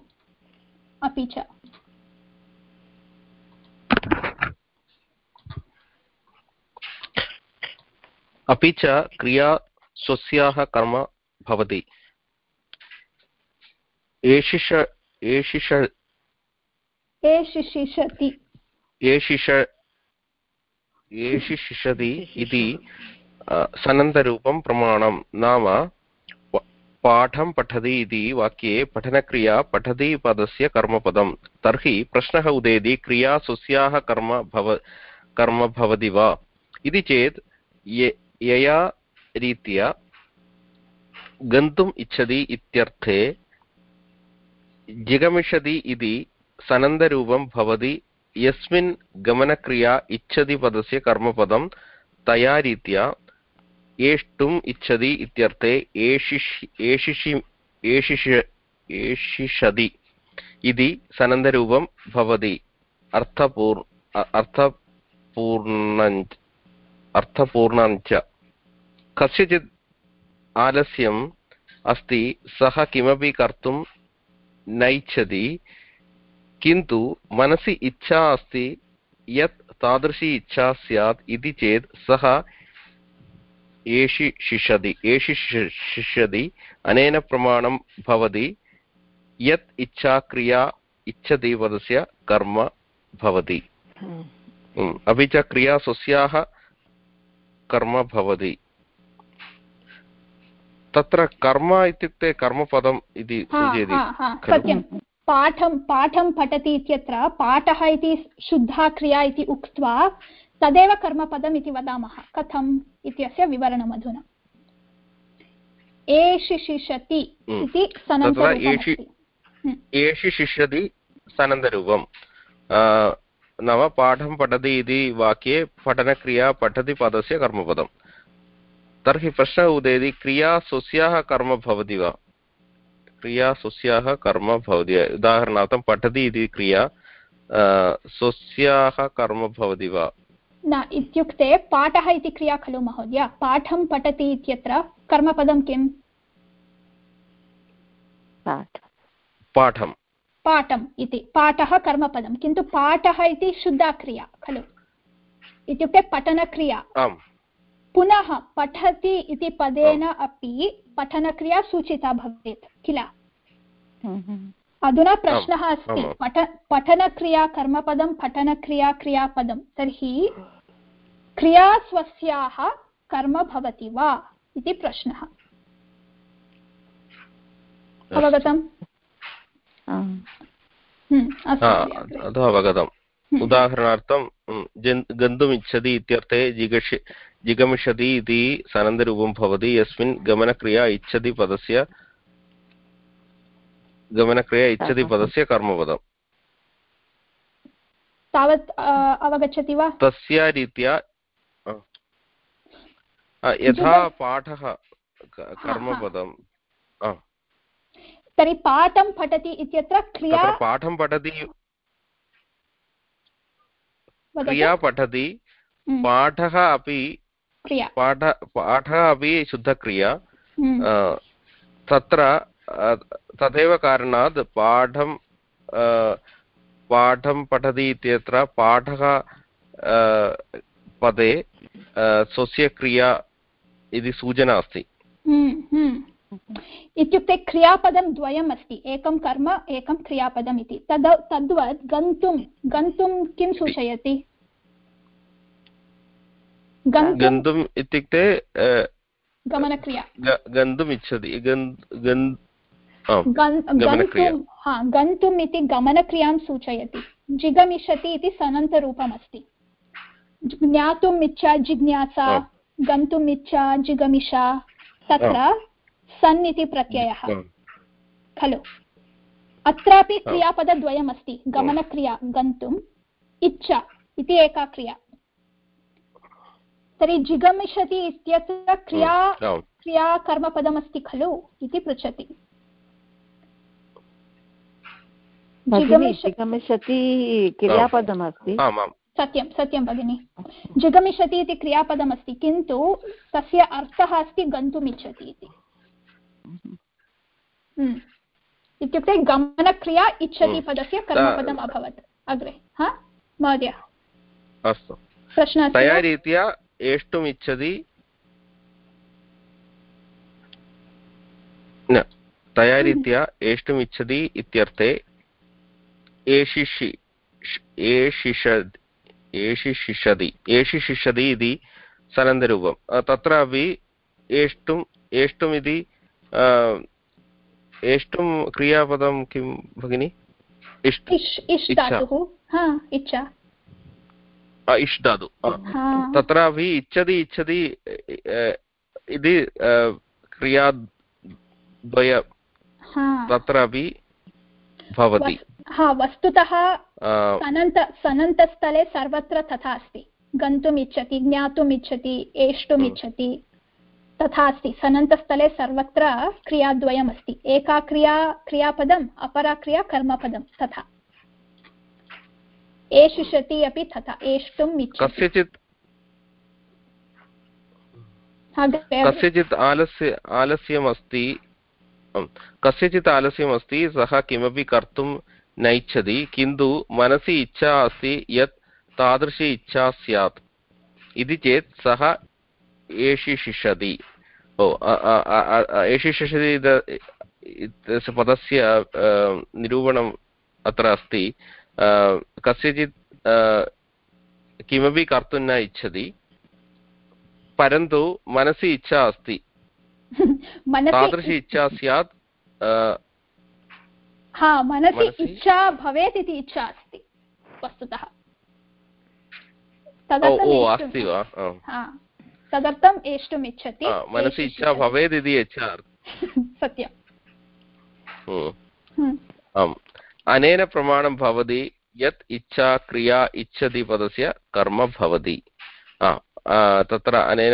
अपि च क्रिया स्वस्याः कर्म भवति। एषिषति इति सनन्तरूपं प्रमाणं नाम पाठं पठति इति वाक्ये पठनक्रिया पठति पदस्य कर्मपदं। तर्हि प्रश्नः उदेति क्रिया स्वस्याः कर्म भवति वा इति चेत् यया रीत्या गन्तुम् इच्छति इत्यर्थे जिगमिषति इति सनन्दरूपं भवति यस्मिन् गमनक्रिया इच्छति पदस्य कर्मपदं तया रीत्या एष्टुम् इच्छति इत्यर्थे एषिषति इति सनन्दरूपं भवति। अर्थपूर्णञ्च कस्यचित् आलस्यम् अस्ति, सः किमपि कर्तुं नैच्छति, किन्तु मनसि इच्छा अस्ति यत् तादृशी इच्छा स्यात् इति चेत् सः एषिषति। अनेन प्रमाणं भवति यत् इच्छा क्रिया इच्छति पदस्य कर्म भवति। अपि च क्रिया स्वस्याः कर्म भवति। तत्र कर्म इत्युक्ते कर्मपदम् इति सूचयति खलु। पाठं पठति इत्यत्र पाठः इति शुद्धा क्रिया इति उक्त्वा तदेव कर्मपदम् इति वदामः। कथम् इत्यस्य विवरणम् अधुना। एषिषति इति सनन्तरूपमस्ति। एषिषति सनन्तरूपं नाम पाठं पठति इति वाक्ये पठनक्रिया पठति पदस्य कर्मपदं। तर्हि प्रश्नः उदेति, क्रिया स्वस्याः कर्म भवति वा? क्रिया स्वस्याः कर्म भवति। उदाहरणार्थं पठति इति क्रिया स्वस्याः कर्म भवति वा? न, इत्युक्ते पाठः इति क्रिया खलु महोदय। पाठं पठति इत्यत्र कर्मपदं किम्? पाठम् इति पाठः कर्मपदं, किन्तु पाठः इति शुद्धा क्रिया खलु, इत्युक्ते पठनक्रिया। पुनः पठति इति पदेन अपि पठनक्रिया सूचिता भवेत् किल। अधुना प्रश्नः अस्ति, पठनक्रिया कर्मपदं, पठनक्रिया क्रियापदं, तर्हि क्रिया स्वस्याः कर्म भवति वा इति प्रश्नः। अवगतम्? अवगतम्। उदाहरणार्थं गन्तुम् इच्छति इत्यर्थे जिगमिषति इति सनन्दरूपं भवति, यस्मिन् गमनक्रिया इच्छति पदस्य कर्मपदम्। तावत् अवगच्छति वा? तस्य रीत्या यथा पाठः कर्मपदं। तर्हि पाठं पठति इत्यत्र क्रिया पाठं पठति क्रिया पठति, पाठः अपि शुद्धक्रिया। तत्र तदेव कारणात् पाठं पठति इत्यत्र पाठः पदे स्वस्य क्रिया इति सूचना अस्ति। इत्युक्ते क्रियापदं द्वयम् अस्ति, एकं कर्म एकं क्रियापदम् इति। तद्वत् गन्तुं किं सूचयति? गन्तुम् इत्युक्ते गमनक्रिया। गन्तुम् इच्छति, गन्तुम् इति गमनक्रियां सूचयति। जिगमिषति इति सनन्तरूपम् अस्ति। ज्ञातुम् इच्छा जिज्ञासा, गन्तुम् इच्छा जिगमिषा, तत्र सन् इति प्रत्ययः खलु। अत्रापि क्रियापदद्वयम् अस्ति, गमनक्रिया गन्तुम्, इच्छा इति एका क्रिया। तर्हि जिगमिषति इत्यत्र क्रिया कर्मपदमस्ति खलु इति पृच्छति। जिगमिषति क्रियापदमस्ति। सत्यं भगिनि, जिगमिषति इति क्रियापदमस्ति, किन्तु तस्य अर्थः अस्ति गन्तुमिच्छति इति। इत्युक्ते गमनक्रिया इच्छति पदस्य कर्मपदम् अभवत्। अग्रे महोदय। अस्तु, तया रीत्या एष्टुम् इच्छति, तया रीत्या एष्टुम् इच्छति इत्यर्थे एषिषति इति सनन्दरूपं। तत्रापि एष्टुम् इति एष्टुं क्रियापदं किं भगिनि? इष् धातु। तत्रापि इच्छति इति क्रियाद्वय तत्रापि भवति। वस्तुतः सनन्तस्थले सर्वत्र तथा अस्ति। गन्तुम् इच्छति, ज्ञातुम् इच्छति, एष्टुम् इच्छति, तथा अस्ति सनन्तस्थले सर्वत्र क्रियाद्वयम् अस्ति एका क्रिया क्रियापदम् अपरा क्रिया कर्मपदं तथा एषिषति अपि तथा एष्टुम् इच्छति कस्यचित् आलस्यमस्ति सः किमपि कर्तुं न इच्छति किन्तु मनसि इच्छा अस्ति यत् तादृशी इच्छा स्यात् इति चेत् सः एषिषति एषिषति इत्यस्य पदस्य निरूपणम् अत्र अस्ति कस्यचित् किमपि कर्तुं न इच्छति परन्तु मनसि इच्छा अस्ति तादृशी इच्छा स्यात् मनसि इच्छा भवेत् इति इच्छा अस्ति वस्तुतः अस्ति वा तदर्थम् एष्टुम् इच्छति मनसि इच्छा भवेत् इति इच्छा सत्यम् अनेन प्रमाणं भवति यत् इच्छा क्रिया इच्छति पदस्य कर्म भवति तत्र अनेन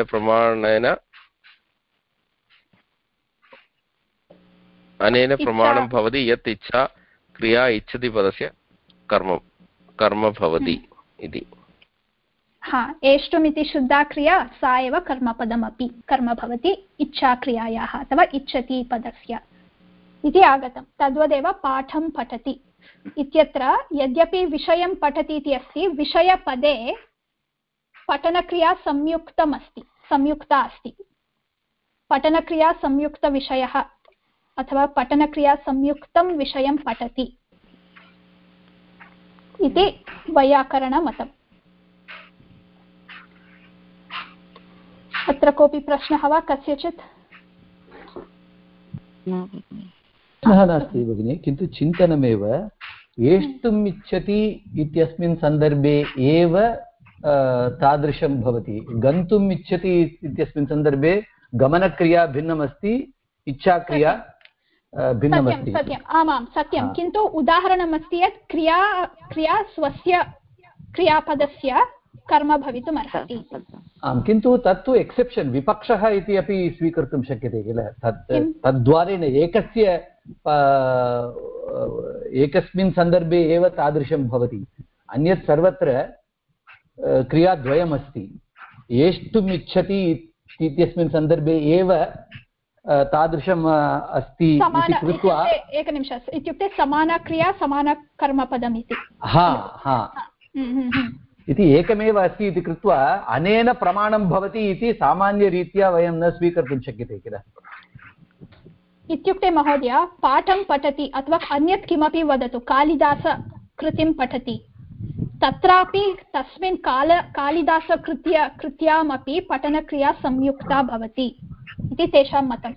प्रमाणं भवति यत् इच्छा क्रिया इच्छति पदस्य कर्म भवति इति एष्टुम् इति शुद्धा क्रिया सा एव कर्मपदमपि कर्म भवति इच्छाक्रियायाः अथवा इच्छति पदस्य इति आगतं तद्वदेव पाठं पठति इत्यत्र यद्यपि विषयं पठति इति अस्ति विषयपदे पठनक्रिया संयुक्ता अस्ति पठनक्रिया संयुक्तविषयः अथवा पठनक्रिया संयुक्तं विषयं पठति इति वैयाकरणमतम् अत्र कोऽपि प्रश्नः वा कस्यचित् प्रश्नः नास्ति भगिनि किन्तु चिन्तनमेव एष्टुम् इच्छति इत्यस्मिन् सन्दर्भे एव तादृशं भवति गन्तुम् इच्छति इत्यस्मिन् सन्दर्भे गमनक्रिया भिन्नमस्ति इच्छाक्रिया भिन्नमस्ति सत्यम् आमां सत्यं किन्तु उदाहरणमस्ति यत् क्रिया स्वस्य क्रियापदस्य कर्म भवितुम् अर्हति आम् किन्तु तत्तु एक्सेप्शन् विपक्षः इति अपि स्वीकर्तुं शक्यते किल तद्द्वारेण एकस्मिन् सन्दर्भे एव तादृशं भवति अन्यत् सर्वत्र क्रियाद्वयमस्ति एष्टुम् इच्छति इत्यस्मिन् सन्दर्भे एव तादृशम् अस्ति इति कृत्वा एकनिमिषम् इत्युक्ते समानक्रिया समानकर्मपदम् इति इति एकमेव अस्ति इति कृत्वा अनेन प्रमाणं भवति इति सामान्यरीत्या वयं न स्वीकर्तुं शक्यते किल इत्युक्ते महोदय पाठं पठति अथवा अन्यत् किमपि वदतु कालिदासकृतिं पठति तत्रापि तस्मिन् कालिदासकृत्यामपि पठनक्रिया संयुक्ता भवति इति तेषां मतम्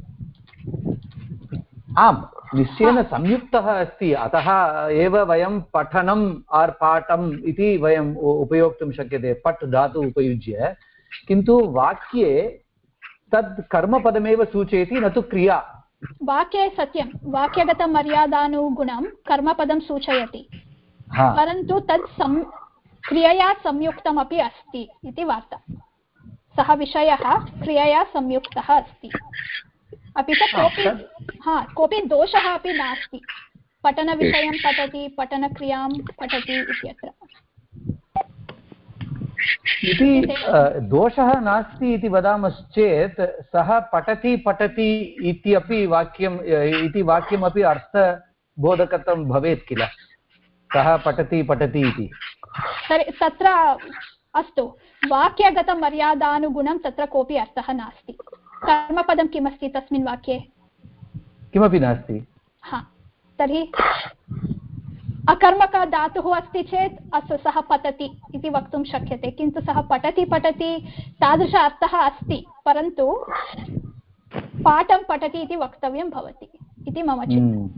आम् निश्चयेन संयुक्तः अस्ति अतः एव वयं पठनम् आर् पाठम् इति वयम् उपयोक्तुं शक्यते पट् धातु उपयुज्य किन्तु वाक्ये तद् कर्मपदमेव सूचयति न तु क्रिया वाक्ये सत्यं वाक्यगतमर्यादानुगुणं कर्मपदं सूचयति परन्तु तत् क्रियया संयुक्तमपि अस्ति इति वार्ता सः विषयः क्रियया संयुक्तः अस्ति अपि च कोऽपि दोषः अपि नास्ति पठनविषयं पठति पठनक्रियां पठति इत्यत्र इति दोषः नास्ति इति वदामश्चेत् सः पठति इत्यपि वाक्यमपि अर्थबोधकत्वं भवेत् किल सः पठति इति तत्र अस्तु वाक्यगतमर्यादानुगुणं तत्र कोऽपि अर्थः नास्ति कर्मपदं किमस्ति तस्मिन् वाक्ये किमपि नास्ति तर्हि अकर्मकः धातुः अस्ति चेत् अस्तु सः पठति इति वक्तुं शक्यते किन्तु सः पठति तादृश अर्थः अस्ति परन्तु पाठं पठति इति वक्तव्यं भवति इति मम चिन्तनम्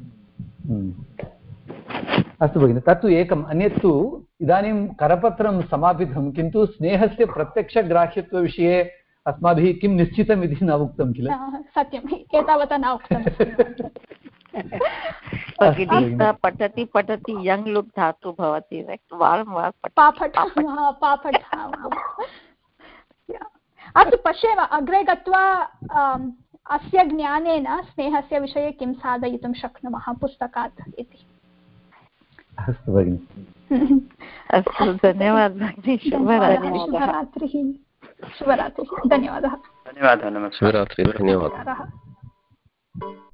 अस्तु भगिनि तत्तु एकम् अन्यत् तु इदानीं करपत्रं समापितं किन्तु स्नेहस्य प्रत्यक्षग्राह्यत्वविषये अस्माभिः किं निश्चितम् इति न उक्तं किल सत्यम् एतावता न उक्तम् पठति यङ् लुक् धातु भवति अस्तु पश्येम अग्रे गत्वा अस्य ज्ञानेन स्नेहस्य विषये किं साधयितुं शक्नुमः पुस्तकात् इति। अस्तु भगिनि। अस्तु धन्यवादः भगिनि। शुभरात्रिः। शुभरात्रिः। धन्यवादः। धन्यवादः। नमस्कारः। शुभरात्रिः। धन्यवादः।